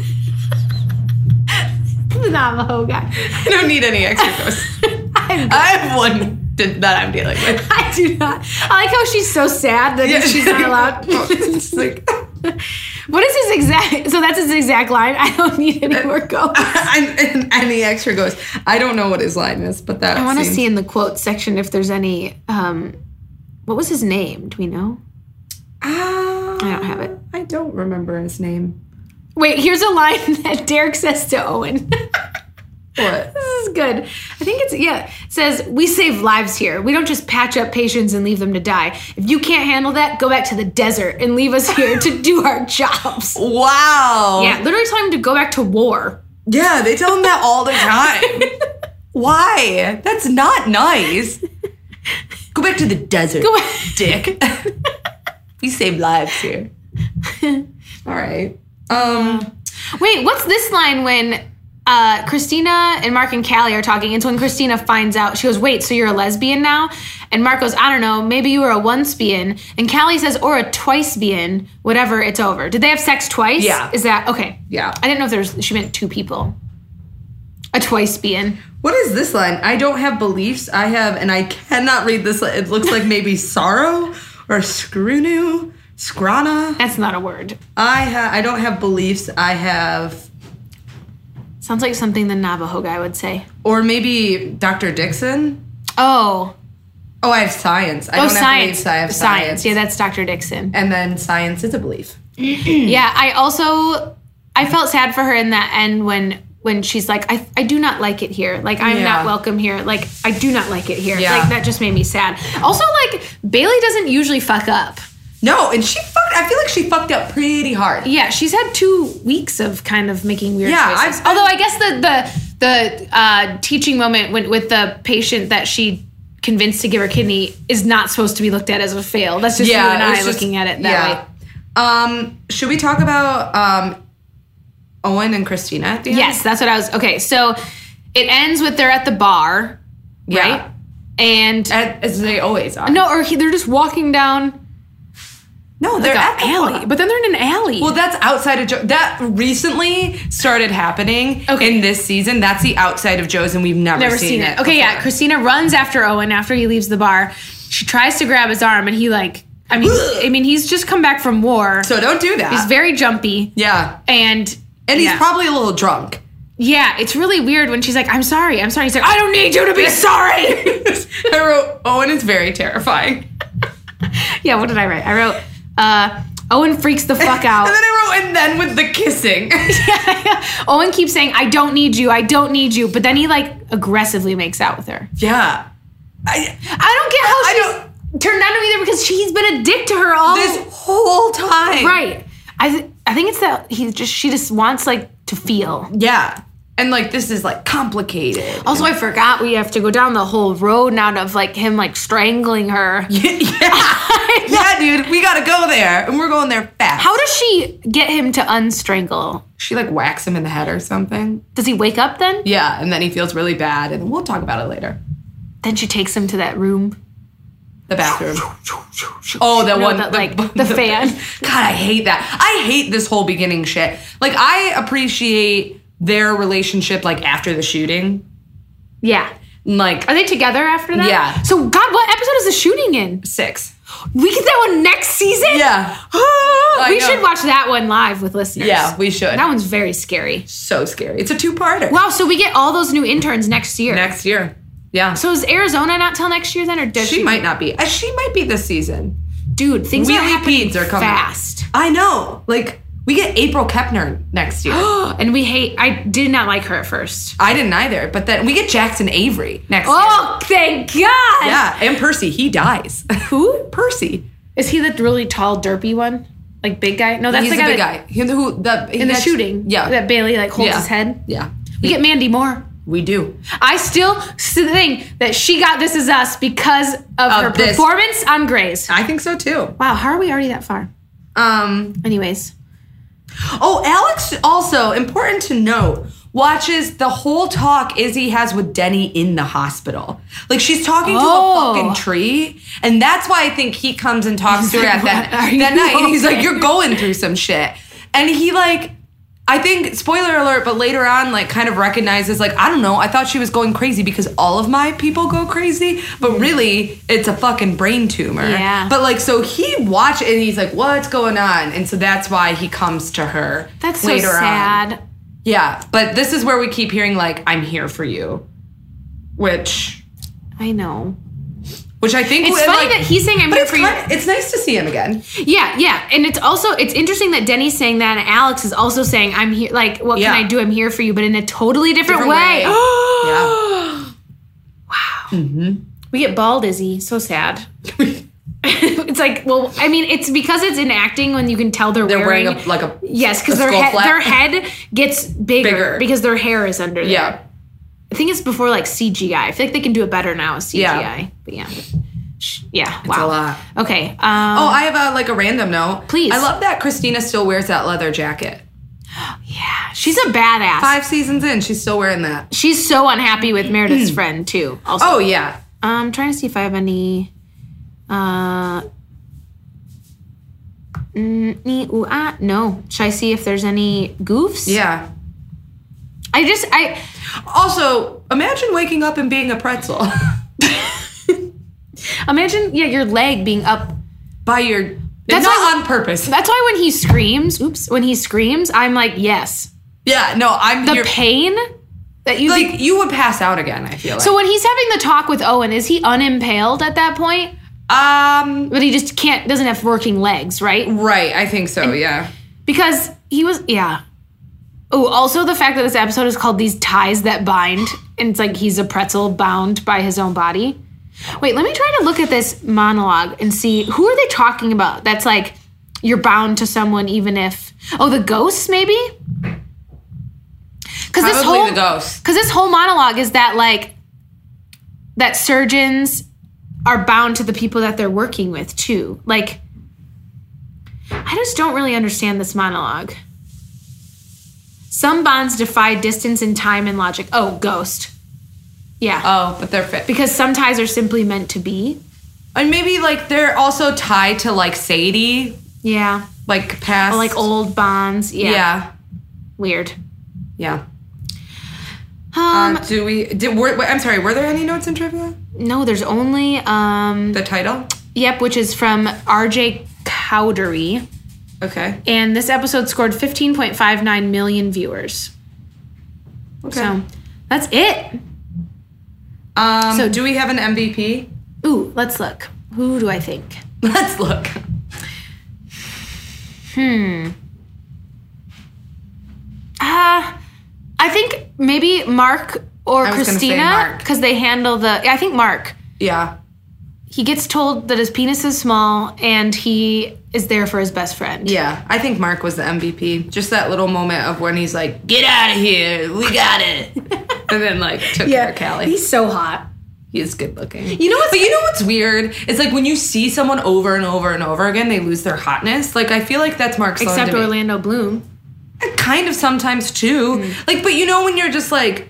The Navajo guy. I don't need any extra ghosts. I have one that I'm dealing with. I do not. I like how she's so sad that yeah. she's not allowed. It's like, what is his exact? So that's his exact line. I don't need any more ghosts. and, and any extra ghosts. I don't know what his line is, but that I want to seems... see in the quotes section if there's any. Um, what was his name? Do we know? Uh, I don't have it. I don't remember his name. Wait, here's a line that Derek says to Owen. What? This is good. I think it's, yeah. It says, we save lives here. We don't just patch up patients and leave them to die. If you can't handle that, go back to the desert and leave us here to do our jobs. Wow. Yeah, literally telling him to go back to war. Yeah, they tell him that all the time. Why? That's not nice. Go back to the desert, go back. Dick. We save lives here. All right. Um, Wait, what's this line when uh, Christina and Mark and Callie are talking? It's when Christina finds out. She goes, wait, so you're a lesbian now? And Mark goes, I don't know, maybe you were a once-bean. And Callie says, or a twice-bean. Whatever, it's over. Did they have sex twice? Yeah. Is that, okay. Yeah. I didn't know if there's, she meant two people. A twice-bean. What is this line? I don't have beliefs. I have, and I cannot read this. It looks like maybe sorrow or screw Scrana. That's not a word. I ha- I don't have beliefs. I have... Sounds like something the Navajo guy would say. Or maybe Doctor Dixon. Oh. Oh, I have science. I oh, don't science. have beliefs. I have science. Science. Yeah, that's Doctor Dixon. And then science is a belief. Yeah, I also... I felt sad for her in that end when... when she's like, I I do not like it here. Like, I'm yeah. not welcome here. Like, I do not like it here. Yeah. Like, that just made me sad. Also, like, Bailey doesn't usually fuck up. No, and she fucked, I feel like she fucked up pretty hard. Yeah, she's had two weeks of kind of making weird yeah, choices. I've, Although I guess the the, the uh, teaching moment with, with the patient that she convinced to give her kidney is not supposed to be looked at as a fail. That's just yeah, you and I just, looking at it that yeah. way. Um, should we talk about um, Owen and Christina at the end? Yes, that's what I was... Okay, so it ends with they're at the bar, yeah. right? And... As they always are. No, or he, they're just walking down No, they're like at the alley. bar. But then they're in an alley. Well, that's outside of Joe. That recently started happening Okay. in this season. That's the outside of Joe's, and we've never, Never seen, seen it. it. Okay, yeah. before. Christina runs after Owen after he leaves the bar. She tries to grab his arm, and he like, I mean, I mean, he's just come back from war. So don't do that. He's very jumpy. yeah. And And he's yeah. probably a little drunk. Yeah, it's really weird when she's like, I'm sorry, I'm sorry. He's like, I don't need you to be sorry. I wrote, Owen is very terrifying. Yeah, what did I write? I wrote, uh, Owen freaks the fuck out. And then I wrote, and then with the kissing. Owen keeps saying, I don't need you, I don't need you. But then he like aggressively makes out with her. yeah. I, I don't get how I she's turned on him either because she's been a dick to her all this whole time. right. I th- I think it's that he just she just wants like to feel. Yeah. And like, this is like complicated. Also, I forgot we have to go down the whole road now of like him like strangling her. yeah. Yeah, dude, we gotta go there. And we're going there fast. How does she get him to unstrangle? She like whacks him in the head or something. Does he wake up then? Yeah, and then he feels really bad, and we'll talk about it later. Then she takes him to that room. The bathroom. Oh, the No, one, the, like, the fan. God, I hate that. I hate this whole beginning shit. Like, I appreciate their relationship, like, after the shooting. Yeah. Like, Are they together after that? Yeah. So, God, what episode is the shooting in? six. We get that one next season? Yeah. we know. should watch that one live with listeners. Yeah, we should. That one's very scary. So scary. It's a two-parter. Wow, so we get all those new interns next year. Next year. Yeah. So is Arizona not till next year then, or does she? she might not be. Uh, She might be this season. Dude, things are Wheelie happening Peds are coming. fast. I know. Like, we get April Kepner next year. And we hate, I did not like her at first. I didn't either. But then we get Jackson Avery next year. Oh, thank God. Yeah, and Percy, he dies. Who? Percy. Is he the really tall, derpy one? Like big guy? No, that's He's the the guy big that- guy. He, who, the, he in the gets- shooting. Yeah. That Bailey like holds Yeah. his head. Yeah. We get Mandy Moore. We do. I still think that she got This Is Us because of, Of her this. performance on Grey's. I think so too. Wow, how are we already that far? Um. Anyways. Oh, Alex also, important to note, watches the whole talk Izzy has with Denny in the hospital. Like, she's talking to Oh. a fucking tree. And that's why I think he comes and talks to her like, at that, "What are that you night. And he's like, okay?" you're going through some shit. And he, like, I think, spoiler alert, but later on, like, kind of recognizes, like, I don't know, I thought she was going crazy because all of my people go crazy, but really, it's a fucking brain tumor. Yeah. But, like, so he watched and he's like, what's going on? And so that's why he comes to her That's so later on. sad. Yeah, but this is where we keep hearing, like, I'm here for you, which, I know. which I think... It's and, funny like, that he's saying I'm but here it's for you. kind of- it's nice to see him again. Yeah, yeah. And it's also, it's interesting that Denny's saying that and Alex is also saying, I'm here, like, what Yeah. can I do? I'm here for you, but in a totally different, Different way. way. Yeah. Wow. Mm-hmm. We get bald Izzy. So sad. It's like, well, I mean, it's because it's in acting when you can tell they're, They're wearing, wearing, a, like a... yes, because a their, skull he- flap. their head gets bigger, Bigger. because their hair is under there. Yeah. I think it's before like C G I. I feel like they can do it better now with C G I. Yeah. But yeah. Sh- Yeah. Wow. a lot. Okay. Um, Oh, I have a, like a random note. Please. I love that Christina still wears that leather jacket. yeah. She's a badass. Five seasons in, she's still wearing that. She's so unhappy with Meredith's friend too. Also, Oh, yeah. I'm trying to see if I have any. Uh, mm, nee, ooh, ah, no. Should I see if there's any goofs? Yeah. I just I Also, imagine waking up and being a pretzel. imagine yeah your leg being up. By your... That's That's not why- on purpose. That's why when he screams, oops, when he screams, I'm like yes. Yeah, no, I'm... The you're- pain that you like, you would pass out again, I feel like. So when he's having the talk with Owen, is he unimpaled at that point? Um... But he just can't doesn't have working legs, right? Right, I think so, yeah. Because he was, yeah. Oh, also the fact that this episode is called These Ties That Bind, and it's like he's a pretzel bound by his own body. Wait, let me try to look at this monologue and see, who are they talking about? That's like, you're bound to someone even if, oh, the ghosts maybe? Because this Probably whole, the ghosts. Because this whole monologue is that like, that surgeons are bound to the people that they're working with too. Like, I just don't really understand this monologue. Some bonds defy distance and time and logic. Oh, ghost. Yeah. Oh, but they're fit. Because some ties are simply meant to be. And maybe, like, they're also tied to, like, Sadie Yeah. Like past. Or like old bonds. Yeah. Yeah. Weird. Yeah. Um, Uh, do we? Did, were, wait, I'm sorry. Were there any notes in trivia? no, there's only um. The title. Yep, which is from R J Cowdery, Okay. and this episode scored fifteen point five nine million viewers. Okay. So that's it. Um. So- So do we have an M V P? Ooh, let's look. Who do I think? Let's look. Uh, I think maybe Mark or I was gonna say Christina, Mark. because they handle the. I think Mark. Yeah. He gets told that his penis is small, and he is there for his best friend. Yeah. I think Mark was the M V P. Just that little moment of when he's like, "Get out of here, we got it," and then like took care of Callie. He's so hot. He is good looking. You know what's- But you know what's weird? It's like when you see someone over and over and over again, they lose their hotness. Like I feel like that's Mark Sloan Except to me. Orlando Bloom. Kind of sometimes too. Like, but you know when you're just like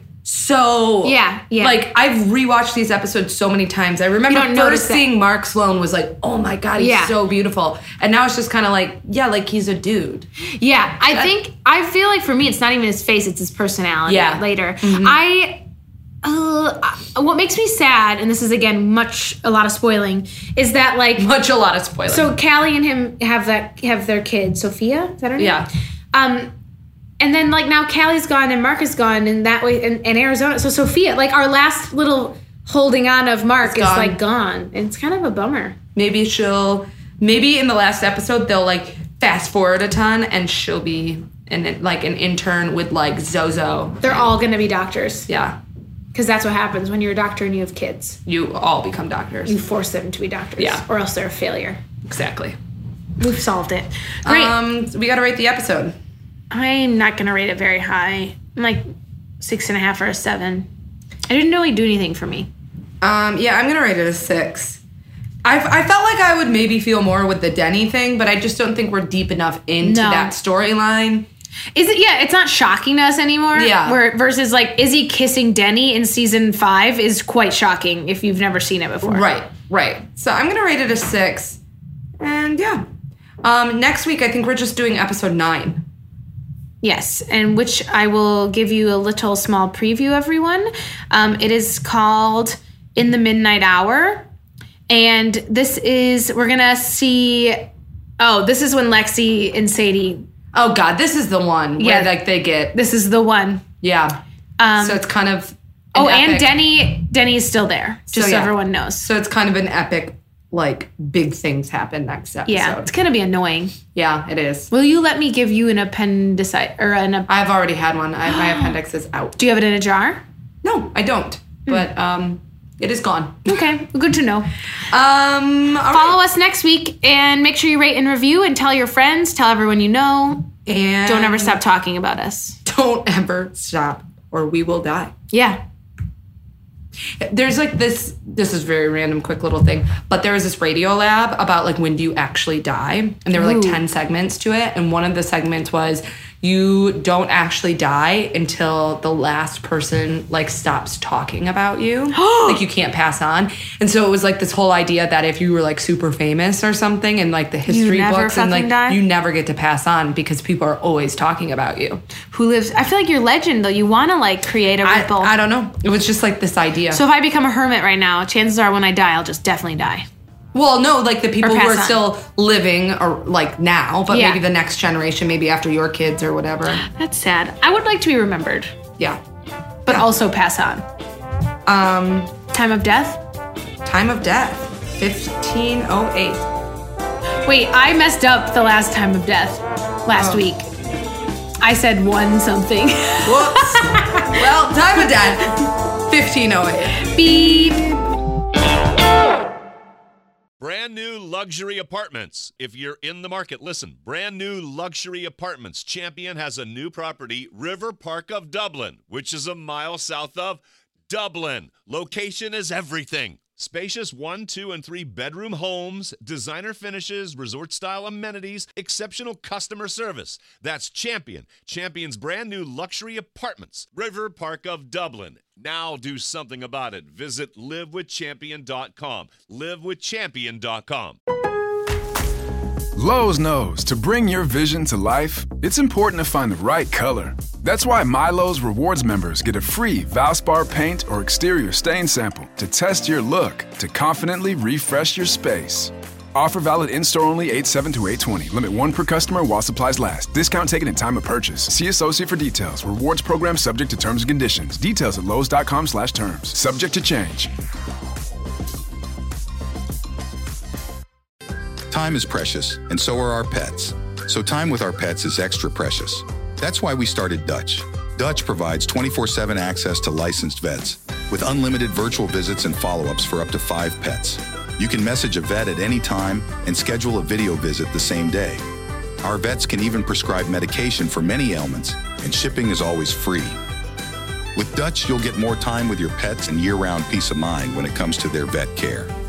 so Yeah, yeah. Like I've rewatched these episodes so many times. I remember You don't notice first that. seeing Mark Sloan was like, oh my god, he's Yeah. so beautiful. And now it's just kind of like, yeah, like he's a dude. Yeah, I think I feel like for me, it's not even his face; it's his personality. Yeah. Later, I. Uh, what makes me sad, and this is again much a lot of spoiling, is that like Much a lot of spoilers. so Callie and him have that have their kid Sophia. Is that her name? Yeah. Um, and then like now Callie's gone and Mark is gone, and that way in, in Arizona. So Sophia, like our last little holding on of Mark is gone. like gone, and it's kind of a bummer. maybe she'll maybe in the last episode they'll like fast forward a ton and she'll be an like an intern with like Zozo. They're all going to be doctors Yeah. because that's what happens when you're a doctor and you have kids. You all become doctors. You force them to be doctors, Yeah. or else they're a failure. Exactly. We've solved it. Great. Um, we got to rate the episode. I'm not gonna rate it very high. I'm like six and a half or a seven. I didn't really do anything for me. Um, yeah, I'm gonna rate it a six. I I felt like I would maybe feel more with the Denny thing, but I just don't think we're deep enough into No. that storyline. Is it? Yeah, it's not shocking to us anymore. Yeah. Where versus like Izzy kissing Denny in season five is quite shocking if you've never seen it before. Right, right. So I'm gonna rate it a six, and yeah. Um, next week I think we're just doing episode nine. Yes, and which I will give you a little small preview, everyone. Um, it is called In the Midnight Hour. And this is, we're going to see, oh, this is when Lexi and Sadie, Oh God, this is the one where Yeah. like they get this is the one. yeah. Um, so it's kind of an oh, and epic- Denny, Denny is still there, just So, so, yeah. everyone knows. So it's kind of an epic, like big things happen next episode. Yeah, it's going to be annoying. yeah, it is. Will you let me give you an appendicite, or an, ap- I've already had one. I, my appendix is out. do you have it in a jar? No, I don't. Hmm. But um, it is gone. Okay, good to know. Um, all Follow right. us next week and make sure you rate and review and tell your friends, tell everyone you know. And Don't ever stop talking about us. Don't ever stop, or we will die. Yeah. There's like this. This is very random, quick little thing. But there was this radio lab about like when do you actually die, and there were like Ooh. ten segments to it. And one of the segments was you don't actually die until the last person like stops talking about you. Like you can't pass on. And so it was like this whole idea that if you were like super famous or something in like the history never books and like fucking die? you never get to pass on because people are always talking about you. Who lives? I feel like you're legend though. You want to like create a I, ripple. I don't know. It was just like this idea. so if I become a hermit right now, chances are when I die, I'll just definitely die. Well, no, like the people Or who are pass still living or like now, but Yeah. maybe the next generation, maybe after your kids or whatever. That's sad. I would like to be remembered, Yeah. but also pass on. Um, Time of death? time of death, fifteen oh eight. Wait, I messed up the last time of death last Oh. week. I said one something. Whoops. Well, time of death, fifteen oh eight. Beep. Brand new luxury apartments. If you're in the market, listen. Brand new luxury apartments. Champion has a new property, River Park of Dublin, which is a mile south of Dublin. Location is everything. Spacious one, two, and three bedroom homes, designer finishes, resort-style amenities, exceptional customer service. That's Champion. Champion's brand new luxury apartments, River Park of Dublin. Now do something about it. Visit live with champion dot com. live with champion dot com. Lowe's knows to bring your vision to life, it's important to find the right color. That's why MyLowe's Rewards members get a free Valspar paint or exterior stain sample to test your look to confidently refresh your space. Offer valid in-store only eight seven to eight twenty. Limit one per customer while supplies last. Discount taken in time of purchase. See associate for details. Rewards program subject to terms and conditions. Details at lowes.com slash terms. Subject to change. Time is precious, and so are our pets. So time with our pets is extra precious. That's why we started Dutch. Dutch provides twenty-four seven access to licensed vets with unlimited virtual visits and follow-ups for up to five pets. You can message a vet at any time and schedule a video visit the same day. Our vets can even prescribe medication for many ailments, and shipping is always free. With Dutch, you'll get more time with your pets and year-round peace of mind when it comes to their vet care.